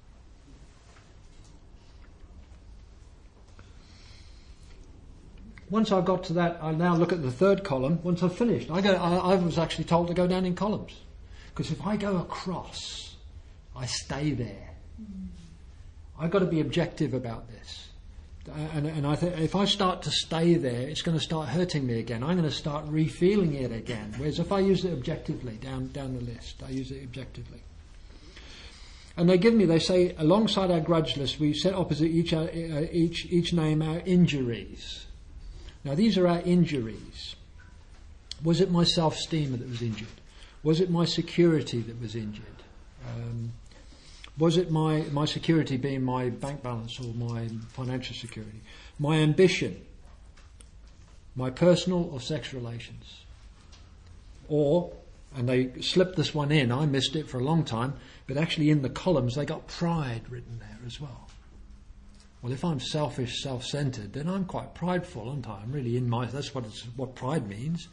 Once I got to that, I now look at the third column. Once I've finished, I go. I, I was actually told to go down in columns. Because if I go across, I stay there. I've got to be objective about this. And, and I think if I start to stay there, it's going to start hurting me again. I'm going to start re-feeling it again. Whereas if I use it objectively, down, down the list, I use it objectively. And they give me, they say, alongside our grudge list, we set opposite each, uh, each, each name our injuries. Now, these are our injuries. Was it my self-esteem that was injured? Was it my security that was injured? Um, was it my, my security being my bank balance or my financial security? My ambition? My personal or sex relations? Or, and they slipped this one in, I missed it for a long time, but actually in the columns they got pride written there as well. Well, if I'm selfish, self-centered, then I'm quite prideful, aren't I? I'm really in my... That's what it's, what pride means.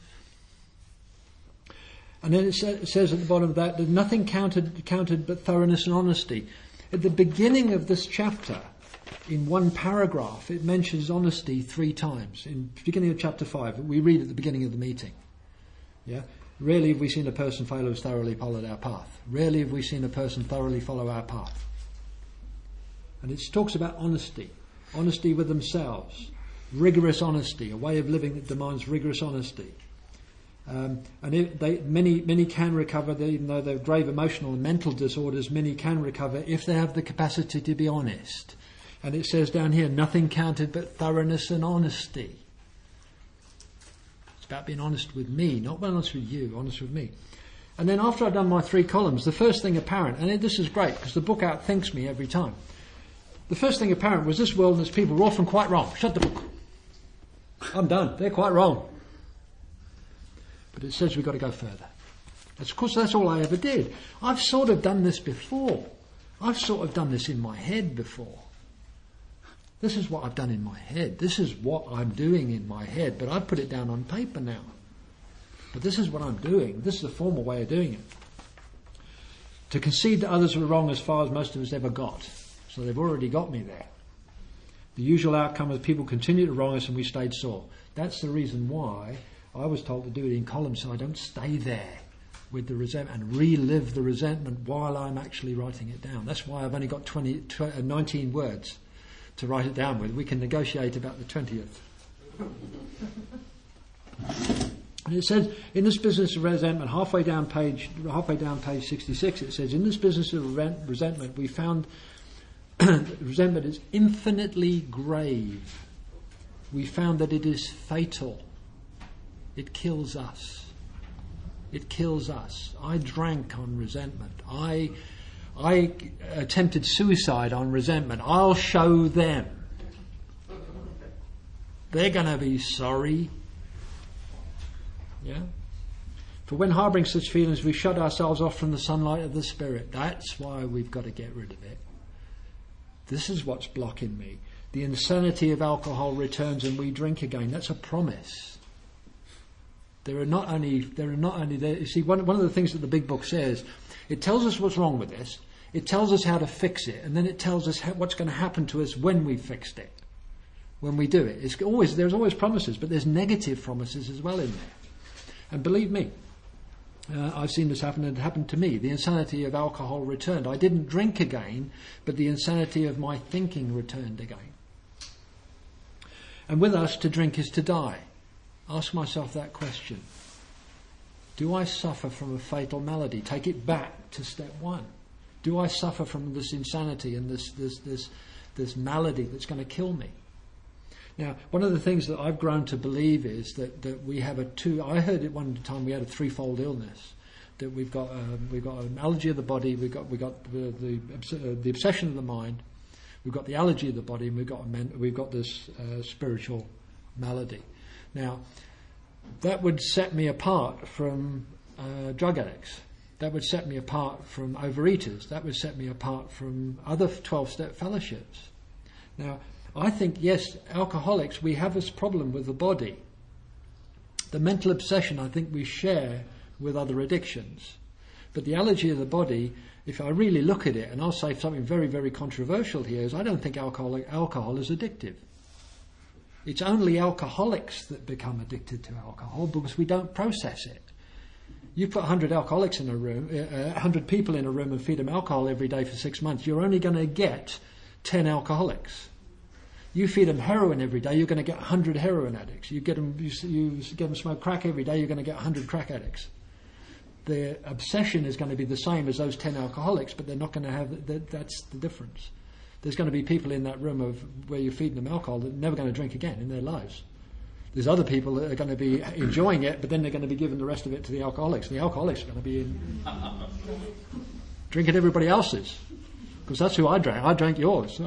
And then it, sa- it says at the bottom of that, that nothing counted, counted but thoroughness and honesty. At the beginning of this chapter, in one paragraph, it mentions honesty three times. In the beginning of chapter five, we read at the beginning of the meeting. Yeah? Rarely have we seen a person fail who's thoroughly followed our path. Rarely have we seen a person thoroughly follow our path. And it talks about honesty, honesty with themselves, rigorous honesty, a way of living that demands rigorous honesty. Um, and it, they, many many can recover, they, even though they're grave emotional and mental disorders, many can recover if they have the capacity to be honest. And it says down here, nothing counted but thoroughness and honesty. It's about being honest with me, not honest with you, honest with me. And then after I've done my three columns, the first thing apparent, and this is great because the book outthinks me every time. The first thing apparent was this world and its people were often quite wrong. Shut the book. I'm done. They're quite wrong. But it says we've got to go further. Of course, that's all I ever did. I've sort of done this before. I've sort of done this in my head before. This is what I've done in my head. This is what I'm doing in my head, but I've put it down on paper now. But this is what I'm doing. This is the formal way of doing it. To concede that others were wrong as far as most of us ever got. So they've already got me there. The usual outcome is people continue to wrong us and we stayed sore. That's the reason why I was told to do it in columns so I don't stay there with the resentment and relive the resentment while I'm actually writing it down. That's why I've only got twenty, twenty, nineteen words to write it down with. We can negotiate about the twentieth. And it says, in this business of resentment, halfway down page, halfway down page sixty-six, it says, in this business of resentment, we found resentment is infinitely grave. We found that it is fatal. It kills us. It kills us. I drank on resentment. I, I attempted suicide on resentment. I'll show them. They're going to be sorry. Yeah? For when harbouring such feelings, we shut ourselves off from the sunlight of the Spirit. That's why we've got to get rid of it. This is what's blocking me. The insanity of alcohol returns and we drink again. That's a promise. There are not only, there are not only, there, you see, one, one of the things that the big book says, it tells us what's wrong with this, it tells us how to fix it, and then it tells us how, what's going to happen to us when we've fixed it, when we do it. It's always, there's always promises, but there's negative promises as well in there. And believe me, uh, I've seen this happen, and it happened to me. The insanity of alcohol returned. I didn't drink again, but the insanity of my thinking returned again. And with us, to drink is to die. Ask myself that question. Do I suffer from a fatal malady? Take it back to step one. Do I suffer from this insanity and this this this this malady that's going to kill me? Now, one of the things that I've grown to believe is that, that we have a two. I heard it one time we had a threefold illness. That we've got um, we've got an allergy of the body, we've got we got the the, uh, the obsession of the mind, we've got the allergy of the body, and we've got a men, we've got this uh, spiritual malady. Now, that would set me apart from uh, drug addicts. That would set me apart from overeaters. That would set me apart from other twelve-step fellowships. Now, I think, yes, alcoholics, we have this problem with the body. The mental obsession, I think we share with other addictions. But the allergy of the body, if I really look at it, and I'll say something very, very controversial here, is I don't think alcohol, alcohol is addictive. It's only alcoholics that become addicted to alcohol because we don't process it. You put one hundred alcoholics in a room, uh, one hundred people in a room and feed them alcohol every day for six months, you're only going to get ten alcoholics. You feed them heroin every day, you're going to get one hundred heroin addicts. You get them, you, you get them smoke crack every day, you're going to get one hundred crack addicts. Their obsession is going to be the same as those ten alcoholics, but they're not going to have, that, that's the difference. There's going to be people in that room of where you're feeding them alcohol that are never going to drink again in their lives. There's other people that are going to be enjoying it, but then they're going to be giving the rest of it to the alcoholics. And the alcoholics are going to be in drinking everybody else's. Because that's who I drank. I drank yours.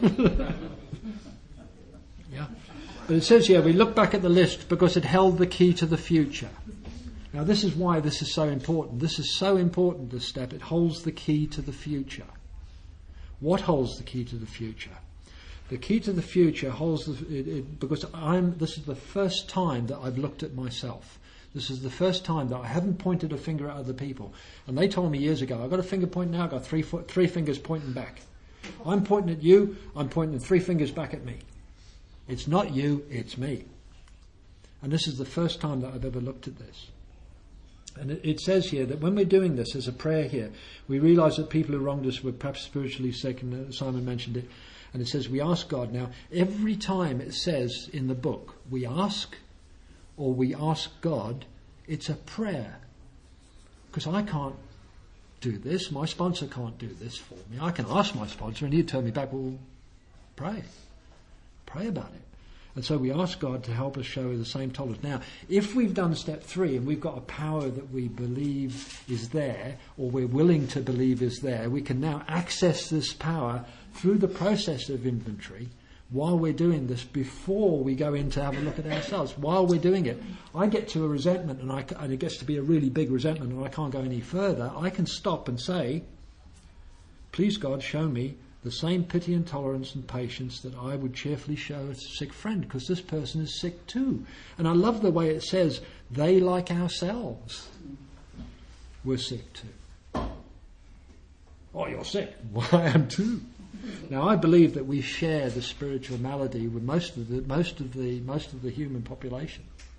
Yeah. But it says here, we look back at the list because it held the key to the future. Now this is why this is so important. This is so important, this step. It holds the key to the future. What holds the key to the future? The key to the future holds the, it, it, because I'm. This is the first time that I've looked at myself. This is the first time that I haven't pointed a finger at other people. And they told me years ago, I've got a finger pointing now, I've got three foot, three fingers pointing back. I'm pointing at you, I'm pointing three fingers back at me. It's not you, it's me. And this is the first time that I've ever looked at this. And it, it says here that when we're doing this as a prayer here, we realise that people who wronged us were perhaps spiritually sick, and Simon mentioned it. And it says we ask God. Now, every time it says in the book, we ask or we ask God, it's a prayer. Because I can't do this, my sponsor can't do this for me. I can ask my sponsor and he'd turn me back, well, pray. Pray about it. And so we ask God to help us show the same tolerance. Now, if we've done step three and we've got a power that we believe is there, or we're willing to believe is there, we can now access this power through the process of inventory while we're doing this, before we go in to have a look at ourselves, while we're doing it, I get to a resentment, and, I, and it gets to be a really big resentment, and I can't go any further. I can stop and say, please God, show me the same pity and tolerance and patience that I would cheerfully show a sick friend, because this person is sick too. And I love the way it says, they like ourselves were sick too. Oh, you're sick. Well, I am too. Now, I believe that we share the spiritual malady with most of the most of the most of the human population.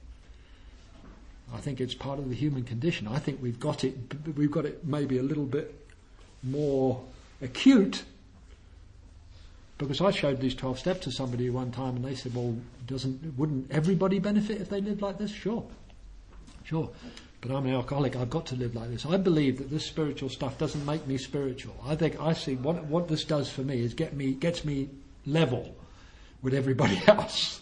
I think it's part of the human condition. I think we've got it. We've got it maybe a little bit more acute. Because I showed these twelve steps to somebody one time, and they said, "Well, doesn't wouldn't everybody benefit if they lived like this?" Sure, sure. But I'm an alcoholic. I've got to live like this. I believe that this spiritual stuff doesn't make me spiritual. I think I see what what this does for me is get me gets me level with everybody else.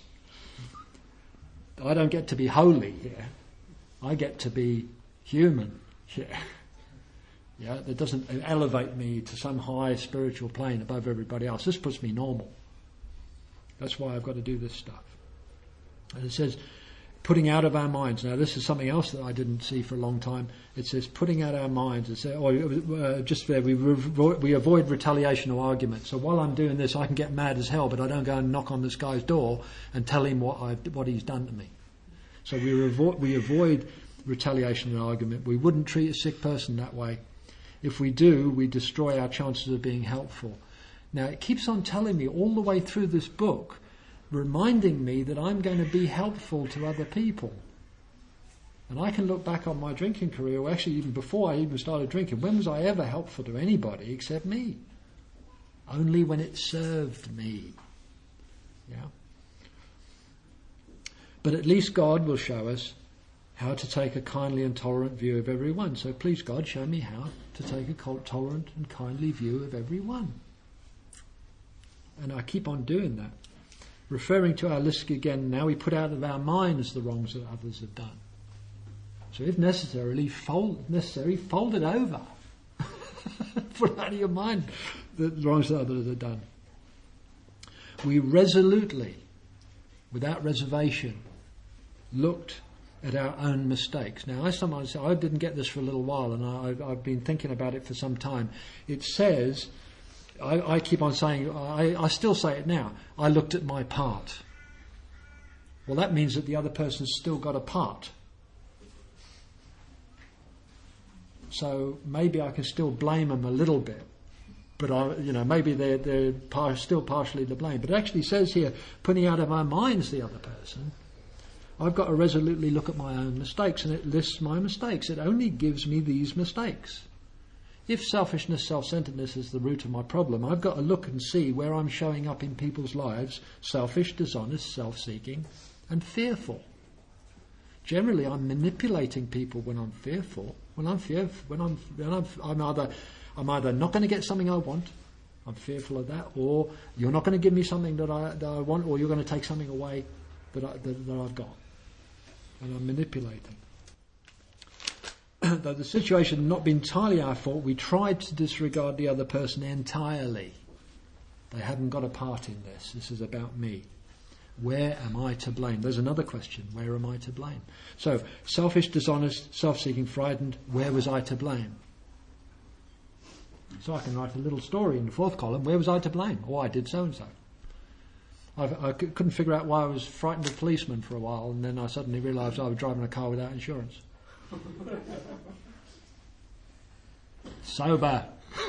I don't get to be holy here. I get to be human here. Yeah, that doesn't elevate me to some high spiritual plane above everybody else. This puts me normal. That's why I've got to do this stuff. And it says, putting out of our minds. Now, this is something else that I didn't see for a long time. It says, putting out our minds. It says, or uh, just there, we revo- we avoid retaliation or argument. So while I'm doing this, I can get mad as hell, but I don't go and knock on this guy's door and tell him what I've, what he's done to me. So we revo- we avoid retaliation and argument. We wouldn't treat a sick person that way. If we do, we destroy our chances of being helpful. Now, it keeps on telling me all the way through this book, reminding me that I'm going to be helpful to other people. And I can look back on my drinking career, or actually even before I even started drinking, when was I ever helpful to anybody except me? Only when it served me. Yeah. But at least God will show us how to take a kindly and tolerant view of everyone. So please God, show me how to take a tolerant and kindly view of everyone. And I keep on doing that. Referring to our list again, now we put out of our minds the wrongs that others have done. So if necessarily, fold, necessary, fold it over. Put out of your mind the wrongs that others have done. We resolutely, without reservation, looked at our own mistakes. Now, I sometimes say, I didn't get this for a little while, and I, I've been thinking about it for some time. It says, I, I keep on saying, I, I still say it now, I looked at my part. Well, that means that the other person's still got a part. So maybe I can still blame them a little bit, but I, you know, maybe they're, they're par- still partially to blame. But it actually says here, putting out of our minds the other person, I've got to resolutely look at my own mistakes, and it lists my mistakes. It only gives me these mistakes. If selfishness, self-centeredness is the root of my problem, I've got to look and see where I'm showing up in people's lives, selfish, dishonest, self-seeking, and fearful. Generally, I'm manipulating people when I'm fearful. When I'm fearful, when I'm, when I'm, I'm either, I'm either not going to get something I want, I'm fearful of that, or you're not going to give me something that I, that I want, or you're going to take something away that, I, that, that I've got. And I'm manipulating. Though the situation had not been entirely our fault, we tried to disregard the other person entirely. They haven't got a part in this. This is about me. Where am I to blame? There's another question. Where am I to blame? So, selfish, dishonest, self-seeking, frightened. Where was I to blame? So I can write a little story in the fourth column. Where was I to blame? Oh, I did so-and-so. I've, I couldn't figure out why I was frightened of policemen for a while, and then I suddenly realised I was driving a car without insurance. Sober.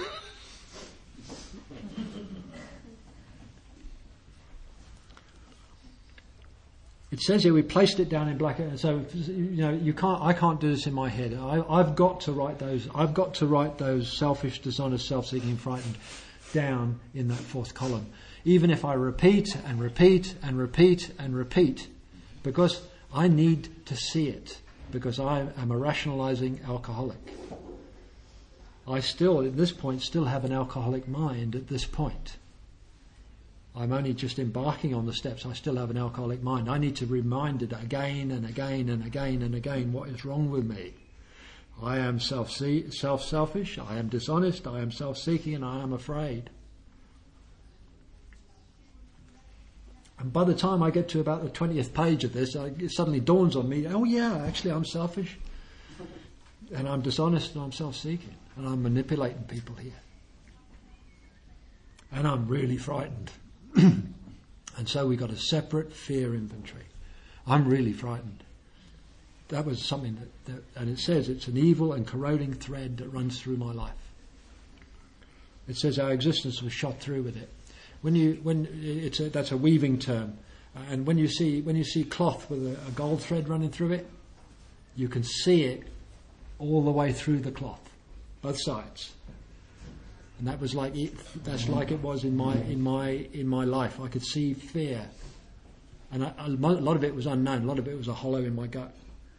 It says here we placed it down in black, and so you know you can't. I can't do this in my head. I, I've got to write those. I've got to write those selfish, dishonest, self-seeking, frightened down in that fourth column. Even if I repeat and repeat and repeat and repeat, because I need to see it. Because I am a rationalising alcoholic. I still, at this point, still have an alcoholic mind at this point. I'm only just embarking on the steps. I still have an alcoholic mind. I need to remind it again and again and again and again what is wrong with me. I am self self-selfish, I am dishonest, I am self-seeking, and I am afraid. And by the time I get to about the twentieth page of this, I, it suddenly dawns on me, oh yeah, actually I'm selfish. And I'm dishonest and I'm self-seeking. And I'm manipulating people here. And I'm really frightened. And so we got a separate fear inventory. I'm really frightened. That was something that, that, and it says it's an evil and corroding thread that runs through my life. It says our existence was shot through with it. When you, when it's a, that's a weaving term, and when you see when you see cloth with a, a gold thread running through it, you can see it all the way through the cloth, both sides. And that was like it, that's like it was in my in my in my life. I could see fear, and I, a lot of it was unknown. A lot of it was a hollow in my gut.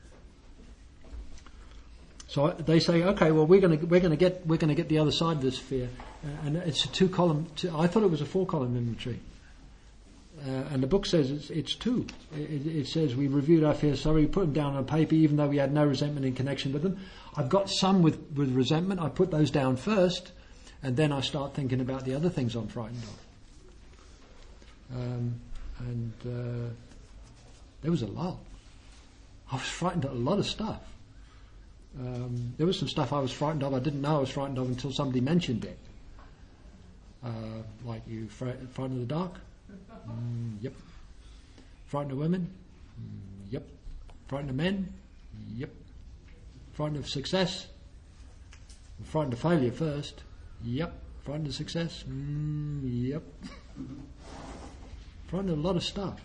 So they say, okay, well we're going to we're going to get we're going to get the other side of this fear, uh, and it's a two column. Two, I thought it was a four column inventory, uh, and the book says it's, it's two. It, it says we reviewed our fears, so we put them down on paper, even though we had no resentment in connection with them. I've got some with with resentment. I put those down first, and then I start thinking about the other things I'm frightened of. Um, and uh, there was a lot. I was frightened of a lot of stuff. Um, there was some stuff I was frightened of I didn't know I was frightened of until somebody mentioned it. Uh, like you fr- frightened of the dark? Mm, yep. Frightened of women? Mm, yep. Frightened of men? Yep. Frightened of success? Frightened of failure first? Yep. Frightened of success? Mm, yep. Frightened of a lot of stuff.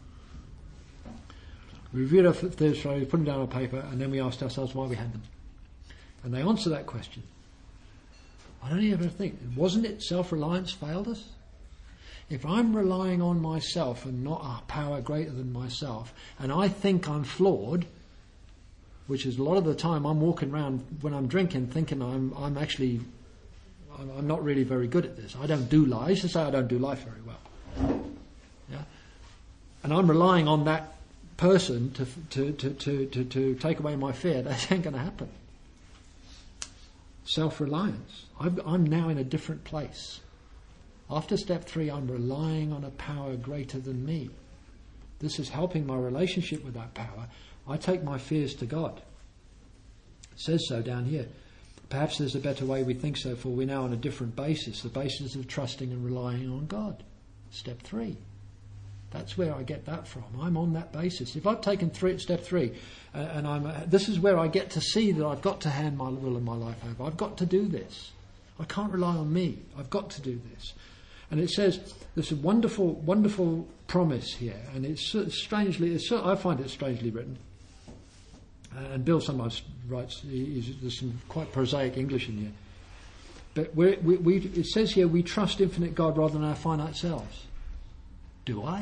We reviewed our fears, we put them down on paper, and then we asked ourselves why we had them. And they answer that question. I don't even think, wasn't it self-reliance failed us? If I'm relying on myself and not a power greater than myself, and I think I'm flawed, which is a lot of the time I'm walking around when I'm drinking thinking I'm I'm actually, I'm, I'm not really very good at this. I don't do life. I used to say I don't do life very well. Yeah, and I'm relying on that person to to, to, to, to to take away my fear. That ain't going to happen. Self-reliance. I've, I'm now in a different place. After step three, I'm relying on a power greater than me. This is helping my relationship with that power. I take my fears to God. It says so down here. Perhaps there's a better way we think so, for we're now on a different basis, the basis of trusting and relying on God. Step three. That's where I get that from. I'm on that basis. If I've taken three, step three, uh, and I'm, uh, this is where I get to see that I've got to hand my will and my life over. I've got to do this. I can't rely on me. I've got to do this. And it says there's a wonderful, wonderful promise here, and it's strangely, it's, I find it strangely written. Uh, and Bill sometimes writes, he's, there's some quite prosaic English in here. But we're, we, we, it says here, we trust infinite God rather than our finite selves. Do I?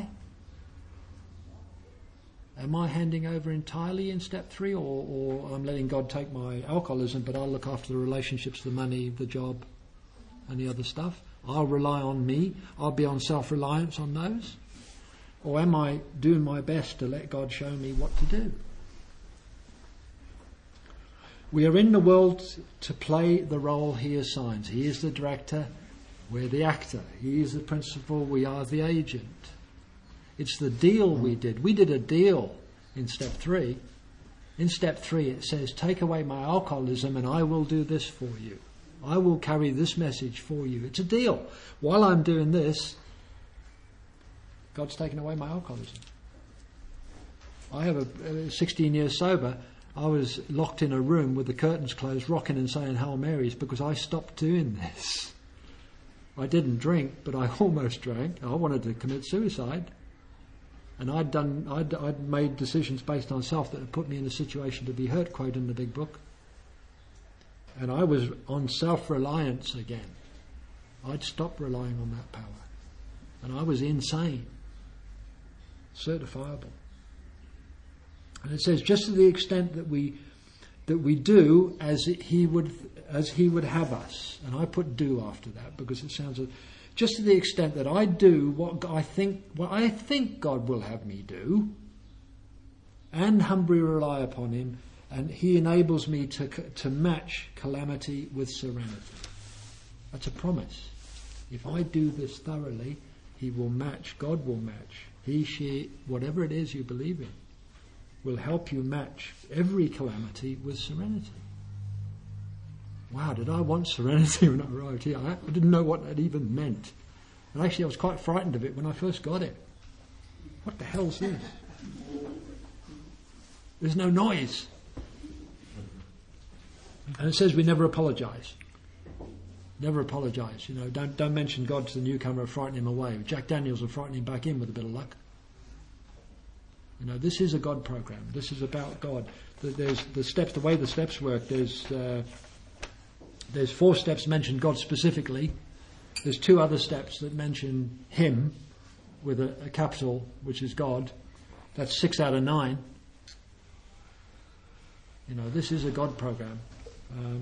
Am I handing over entirely in step three, or, or I'm letting God take my alcoholism, but I'll look after the relationships, the money, the job, and the other stuff? I'll rely on me. I'll be on self-reliance on those. Or am I doing my best to let God show me what to do? We are in the world to play the role He assigns. He is the director. We're the actor. He is the principal. We are the agent. It's the deal we did. We did a deal in step three. In step three it says, take away my alcoholism and I will do this for you. I will carry this message for you. It's a deal. While I'm doing this, God's taken away my alcoholism. I have a uh, sixteen years sober. I was locked in a room with the curtains closed, rocking and saying Hail Marys because I stopped doing this. I didn't drink, but I almost drank. I wanted to commit suicide. And I'd done, I'd, I'd made decisions based on self that had put me in a situation to be hurt, quote in the big book. And I was on self-reliance again. I'd stopped relying on that power. And I was insane. Certifiable. And it says, just to the extent that we that we do as it, he would as he would have us. And I put do after that because it sounds just to the extent that I do what I think what I think God will have me do, and humbly rely upon Him, and He enables me to to match calamity with serenity. That's a promise. If I do this thoroughly, He will match. God will match. he, she, whatever it is you believe in, will help you match every calamity with serenity. Wow, did I want serenity when I arrived here? I, I didn't know what that even meant. And actually I was quite frightened of it when I first got it. What the hell's this? There's no noise. And it says we never apologise. Never apologise. You know, don't don't mention God to the newcomer or frighten him away. Jack Daniels will frighten him back in with a bit of luck. You know, this is a God program. This is about God. There's the steps, the way the steps work. There's uh, there's four steps mention God specifically. There's two other steps that mention Him with a, a capital, which is God. That's six out of nine. You know, this is a God program. Um,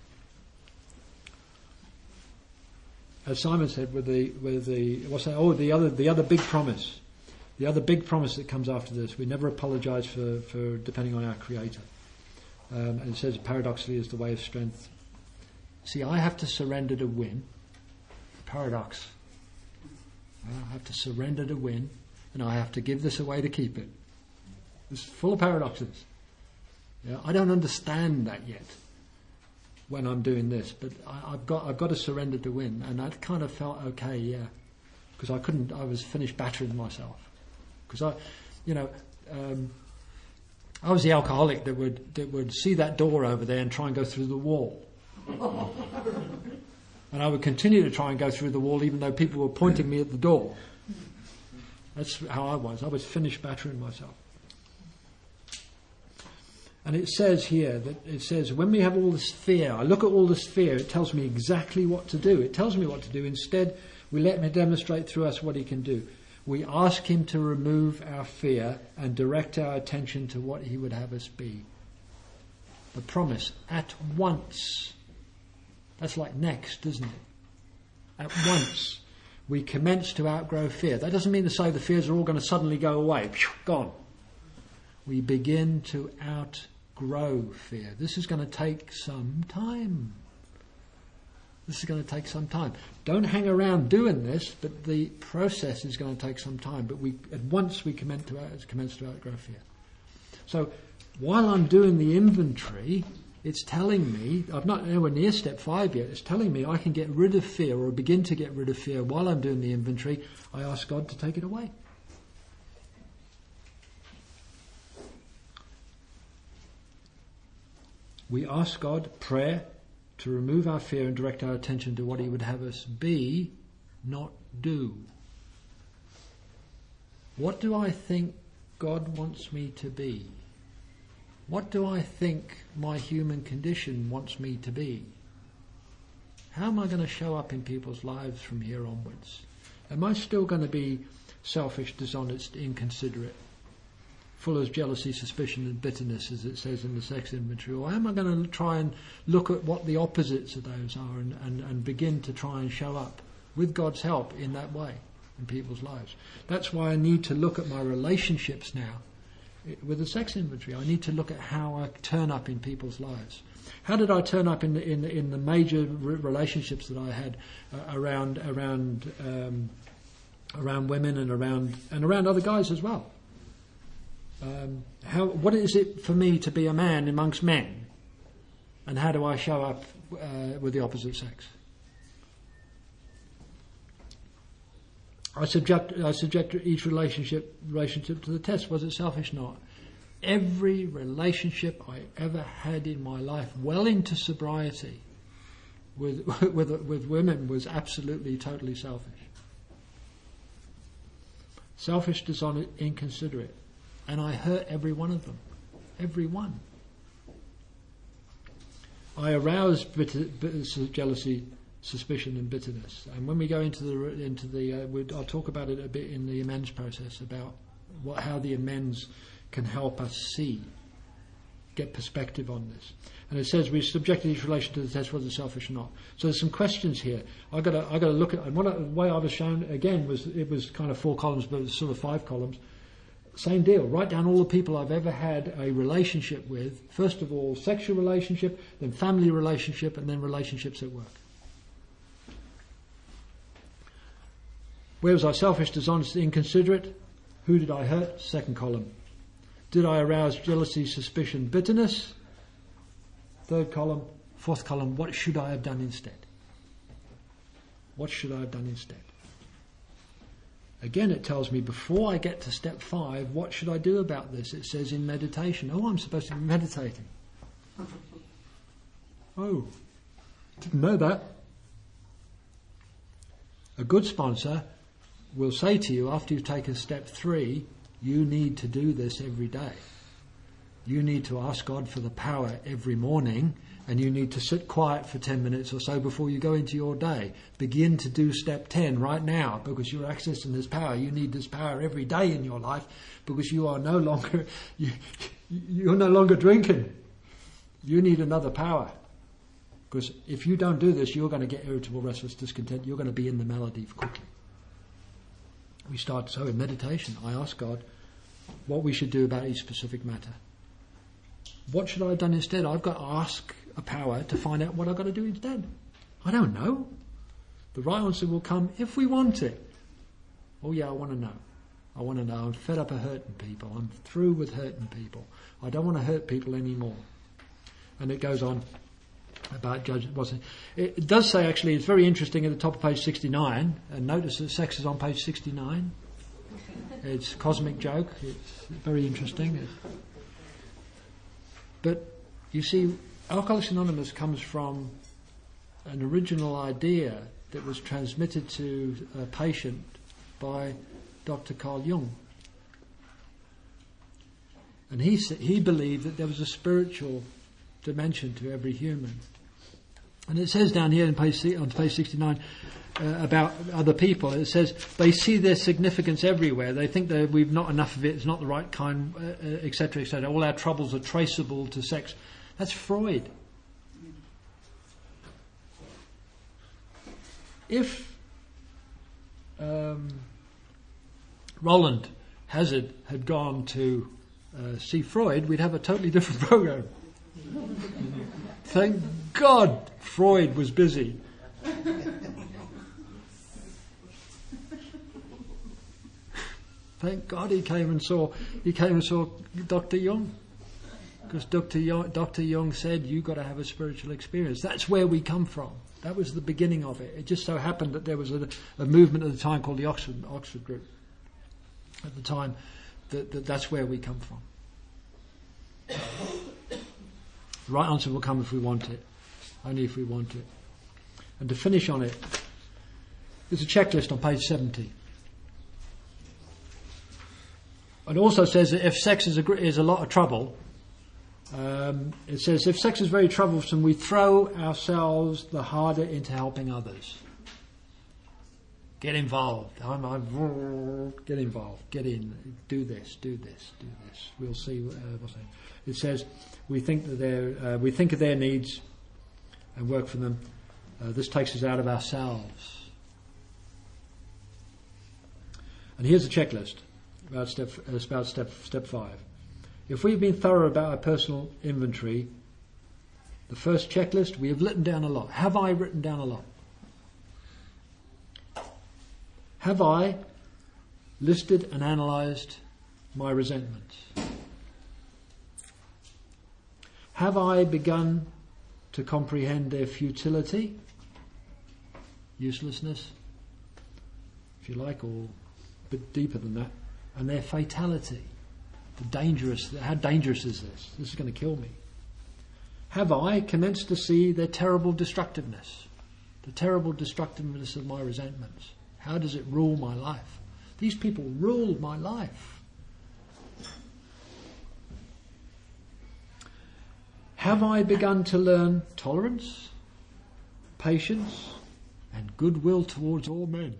as Simon said, with the with the what's that? Oh, the other the other big promise, the other big promise that comes after this. We never apologise for, for depending on our Creator. Um, and it says paradoxically is the way of strength. See, I have to surrender to win. Paradox. I have to surrender to win, and I have to give this away to keep it. It's full of paradoxes. Yeah, I don't understand that yet when I'm doing this, but I, I've got I've got to surrender to win, and that kind of felt okay, yeah, because I couldn't. I was finished battering myself because I, you know, um, I was the alcoholic that would that would see that door over there and try and go through the wall. And I would continue to try and go through the wall even though people were pointing me at the door. That's how I was. I was finished battering myself. And it says here, that it says, when we have all this fear, I look at all this fear, it tells me exactly what to do. It tells me what to do. Instead, we let Him demonstrate through us what He can do. We ask Him to remove our fear and direct our attention to what He would have us be. The promise, at once. That's like next, isn't it? At once, we commence to outgrow fear. That doesn't mean to say the fears are all going to suddenly go away. Gone. We begin to outgrow fear. This is going to take some time. This is going to take some time. Don't hang around doing this, but the process is going to take some time. But we, at once we commence to, commence to outgrow fear. So, while I'm doing the inventory, it's telling me, I'm not nowhere near step five yet, it's telling me I can get rid of fear or begin to get rid of fear while I'm doing the inventory. I ask God to take it away. We ask God, prayer, to remove our fear and direct our attention to what He would have us be, not do. What do I think God wants me to be? What do I think my human condition wants me to be? How am I going to show up in people's lives from here onwards? Am I still going to be selfish, dishonest, inconsiderate, full of jealousy, suspicion and bitterness, as it says in the sex inventory? Or am I going to try and look at what the opposites of those are and, and, and begin to try and show up with God's help in that way in people's lives? That's why I need to look at my relationships now. With the sex inventory, I need to look at how I turn up in people's lives. How did I turn up in the, in the, in the major re- relationships that I had uh, around around um, around women and around and around other guys as well? Um, how what is it for me to be a man amongst men, and how do I show up uh, with the opposite sex? I subject, I subject each relationship relationship to the test. Was it selfish? Not. Every relationship I ever had in my life, well into sobriety, with with with women, was absolutely, totally selfish. Selfish, dishonest, inconsiderate, and I hurt every one of them, every one. I aroused bitter, bitter, jealousy, suspicion and bitterness. And when we go into the into the, uh, we'd, I'll talk about it a bit in the amends process about what how the amends can help us see, get perspective on this. And it says we subjected each relation to the test whether selfish or not. So there's some questions here. I got to I got to look at. And what I, the way I was shown again was it was kind of four columns, but it was sort of five columns. Same deal. Write down all the people I've ever had a relationship with. First of all, sexual relationship, then family relationship, and then relationships at work. Where was I selfish, dishonest, inconsiderate? Who did I hurt? Second column. Did I arouse jealousy, suspicion, bitterness? Third column. Fourth column, what should I have done instead? What should I have done instead? Again, it tells me before I get to step five, what should I do about this? It says in meditation. Oh, I'm supposed to be meditating. Oh, didn't know that. A good sponsor will say to you after you've taken step three, you need to do this every day. You need to ask God for the power every morning, and you need to sit quiet for ten minutes or so before you go into your day. Begin to do step ten right now, because you're accessing this power. You need this power every day in your life, because you are no longer you, you're no longer drinking. You need another power. Because if you don't do this, you're going to get irritable, restless, discontent. You're going to be in the malady quickly. We start so in meditation. I ask God what we should do about each specific matter. What should I have done instead? I've got to ask a power to find out what I've got to do instead. I don't know. The right answer will come if we want it. Oh yeah, I want to know. I want to know. I'm fed up of hurting people. I'm through with hurting people. I don't want to hurt people anymore. And it goes on about judgment. It, it does say, actually, it's very interesting at the top of page sixty-nine, and notice that sex is on page sixty-nine. It's a cosmic joke. It's very interesting. But you see, Alcoholics Anonymous comes from an original idea that was transmitted to a patient by Doctor Carl Jung. And he he believed that there was a spiritual dimension to every human. And it says down here on page, on page sixty-nine uh, about other people, it says they see their significance everywhere. They think that we've not enough of it, it's not the right kind, et cetera, et cetera. All our troubles are traceable to sex. That's Freud. If um, Roland Hazard had gone to uh, see Freud, we'd have a totally different program. Thank God Freud was busy. Thank God he came and saw he came and saw Doctor Jung. Because Doctor Jung, Doctor Jung said, you've got to have a spiritual experience. That's where we come from. That was the beginning of it. It just so happened that there was a, a movement at the time called the Oxford, Oxford Group. At the time, that, that that's where we come from. The right answer will come if we want it. Only if we want it. And to finish on it, there's a checklist on page seventy. It also says that if sex is a, is a lot of trouble, um, it says if sex is very troublesome, we throw ourselves the harder into helping others. Get involved. I'm, I'm, get involved. Get in. Do this. Do this. Do this. We'll see. Uh, what's that? It says we think that they're, uh, we think of their needs and work for them. Uh, this takes us out of ourselves. And here's a checklist about step uh, about step step five. If we've been thorough about our personal inventory, the first checklist, we have written down a lot. Have I written down a lot? Have I listed and analysed my resentments? Have I begun to comprehend their futility, uselessness, if you like, or a bit deeper than that, and their fatality, the dangerous, how dangerous is this? This is going to kill me. Have I commenced to see their terrible destructiveness, the terrible destructiveness of my resentments? How does it rule my life? These people rule my life. Have I begun to learn tolerance, patience, and goodwill towards all men?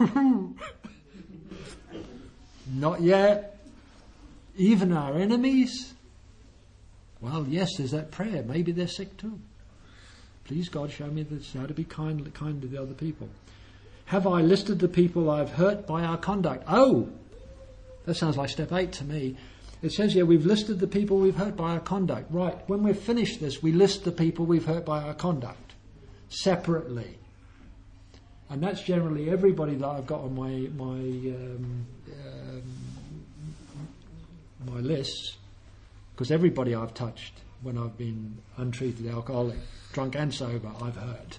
Not yet. Even our enemies? Well, yes, there's that prayer. Maybe they're sick too. Please, God, show me this, how to be kind, kind to the other people. Have I listed the people I've hurt by our conduct? Oh, that sounds like step eight to me. It says here we've listed the people we've hurt by our conduct. Right, when we've finished this, we list the people we've hurt by our conduct separately. And that's generally everybody that I've got on my my um, um, my lists, because everybody I've touched when I've been untreated alcoholic, drunk and sober, I've hurt.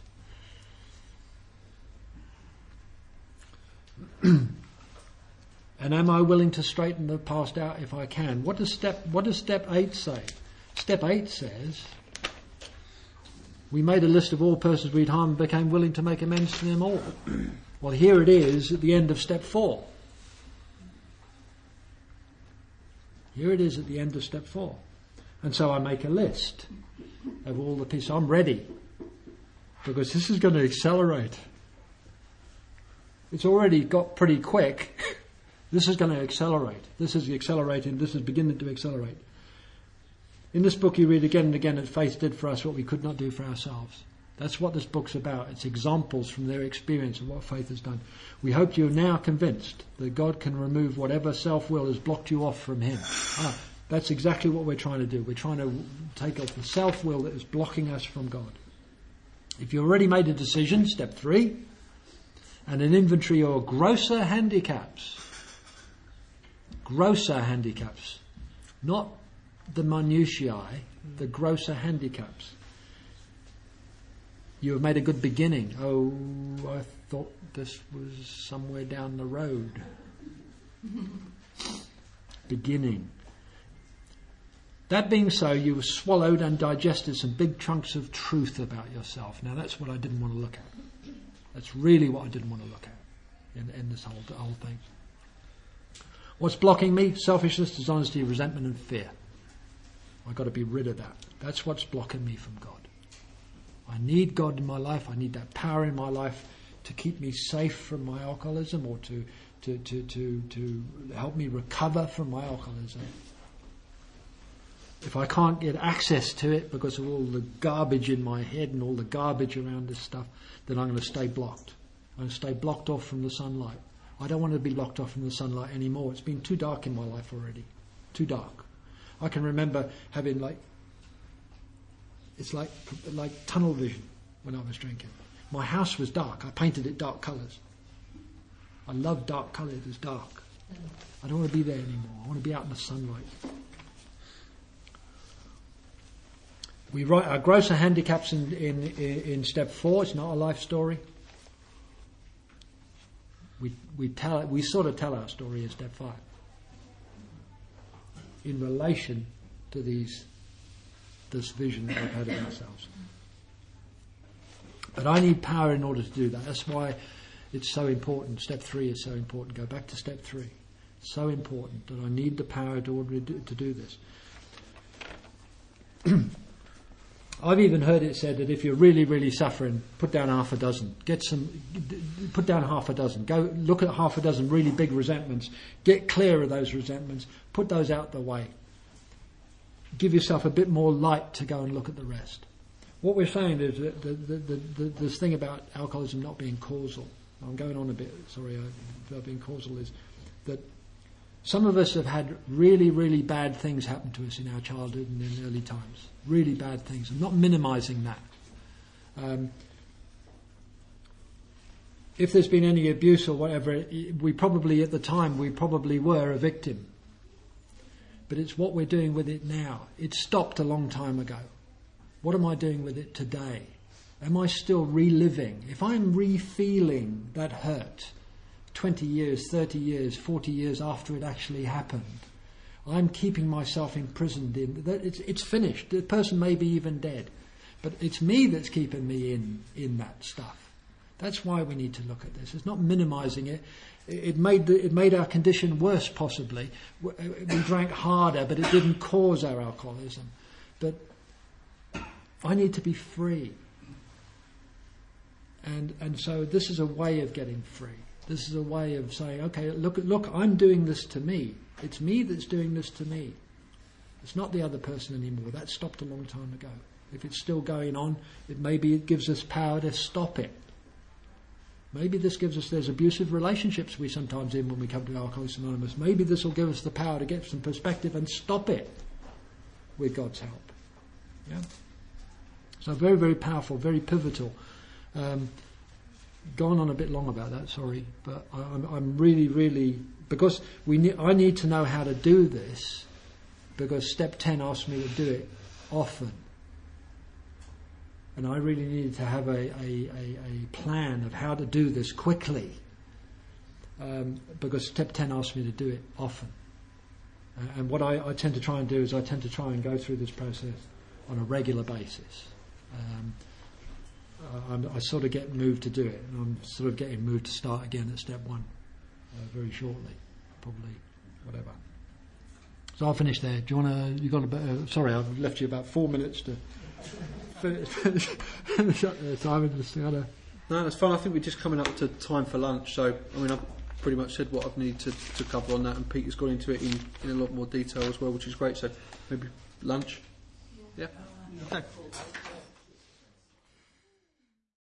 And am I willing to straighten the past out if I can? What does step what does step eight say? Step eight says, we made a list of all persons we'd harmed and became willing to make amends to them all. Well, here it is at the end of step four. Here it is at the end of step four. And so I make a list of all the pieces. I'm ready, because this is going to accelerate. It's already got pretty quick. This is going to accelerate. This is accelerating. This is beginning to accelerate. In this book you read again and again that faith did for us what we could not do for ourselves. That's what this book's about. It's examples from their experience of what faith has done. We hope you're now convinced that God can remove whatever self-will has blocked you off from Him. Ah, that's exactly what we're trying to do. We're trying to take off the self-will that is blocking us from God. If you've already made a decision, step three, and an inventory or grosser handicaps. Grosser handicaps. Not the minutiae, the grosser handicaps. You have made a good beginning. Oh, I thought this was somewhere down the road. Beginning. That being so, you have swallowed and digested some big chunks of truth about yourself. Now that's what I didn't want to look at. That's really what I didn't want to look at in, in this whole, whole thing. What's blocking me? Selfishness, dishonesty, resentment and fear. I've got to be rid of that. That's what's blocking me from God. I need God in my life. I need that power in my life to keep me safe from my alcoholism, or to to to to, to help me recover from my alcoholism. If I can't get access to it because of all the garbage in my head and all the garbage around this stuff, then I'm going to stay blocked. I'm going to stay blocked off from the sunlight. I don't want to be locked off from the sunlight anymore. It's been too dark in my life already. Too dark. I can remember having like, it's like like tunnel vision when I was drinking. My house was dark. I painted it dark colours. I love dark colours. It was dark. I don't want to be there anymore. I want to be out in the sunlight. We write our grosser handicaps in, in, in step four. It's not a life story. We we tell we sort of tell our story in step five in relation to these this vision that we've had of ourselves. But I need power in order to do that. That's why it's so important. Step three is so important. Go back to step three. It's so important that I need the power to order to do, to do this. I've even heard it said that if you're really, really suffering, put down half a dozen. Get some, put down half a dozen. Go look at half a dozen really big resentments. Get clear of those resentments. Put those out the way. Give yourself a bit more light to go and look at the rest. What we're saying is that the, the, the, the, this thing about alcoholism not being causal. I'm going on a bit. Sorry, about being causal is that some of us have had really, really bad things happen to us in our childhood and in early times. Really bad things. I'm not minimising that. Um, if there's been any abuse or whatever, we probably, at the time, we probably were a victim. But it's what we're doing with it now. It stopped a long time ago. What am I doing with it today? Am I still reliving? If I'm re-feeling that hurt twenty years, thirty years, forty years after it actually happened, I'm keeping myself imprisoned in that. It's, it's finished. The person may be even dead, but it's me that's keeping me in in that stuff. That's why we need to look at this. It's not minimising it. It made the, it made our condition worse, possibly. We drank harder, but it didn't cause our alcoholism. But I need to be free, and and so this is a way of getting free. This is a way of saying, okay, look, look, I'm doing this to me. It's me that's doing this to me. It's not the other person anymore. That stopped a long time ago. If it's still going on, it maybe it gives us power to stop it. Maybe this gives us, there's abusive relationships we sometimes in when we come to Alcoholics Anonymous. Maybe this will give us the power to get some perspective and stop it with God's help. Yeah. So very, very powerful, very pivotal. Um, Gone on a bit long about that, sorry, but I'm, I'm really, really, because we need, I need to know how to do this because step ten asked me to do it often. And I really needed to have a, a, a, a plan of how to do this quickly, um, because step ten asked me to do it often. Uh, and what I, I tend to try and do is I tend to try and go through this process on a regular basis. Um, I, I'm, I sort of get moved to do it, and I'm sort of getting moved to start again at step one uh, very shortly, probably, whatever. So I'll finish there. Do you want to? You got a bit? Uh, sorry, I've left you about four minutes to finish, finish, finish up there. So I'm just going to. No, that's fine. I think we're just coming up to time for lunch. So I mean, I've pretty much said what I've needed to, to cover on that, and Peter's gone into it in, in a lot more detail as well, which is great. So maybe lunch. Yeah. Okay.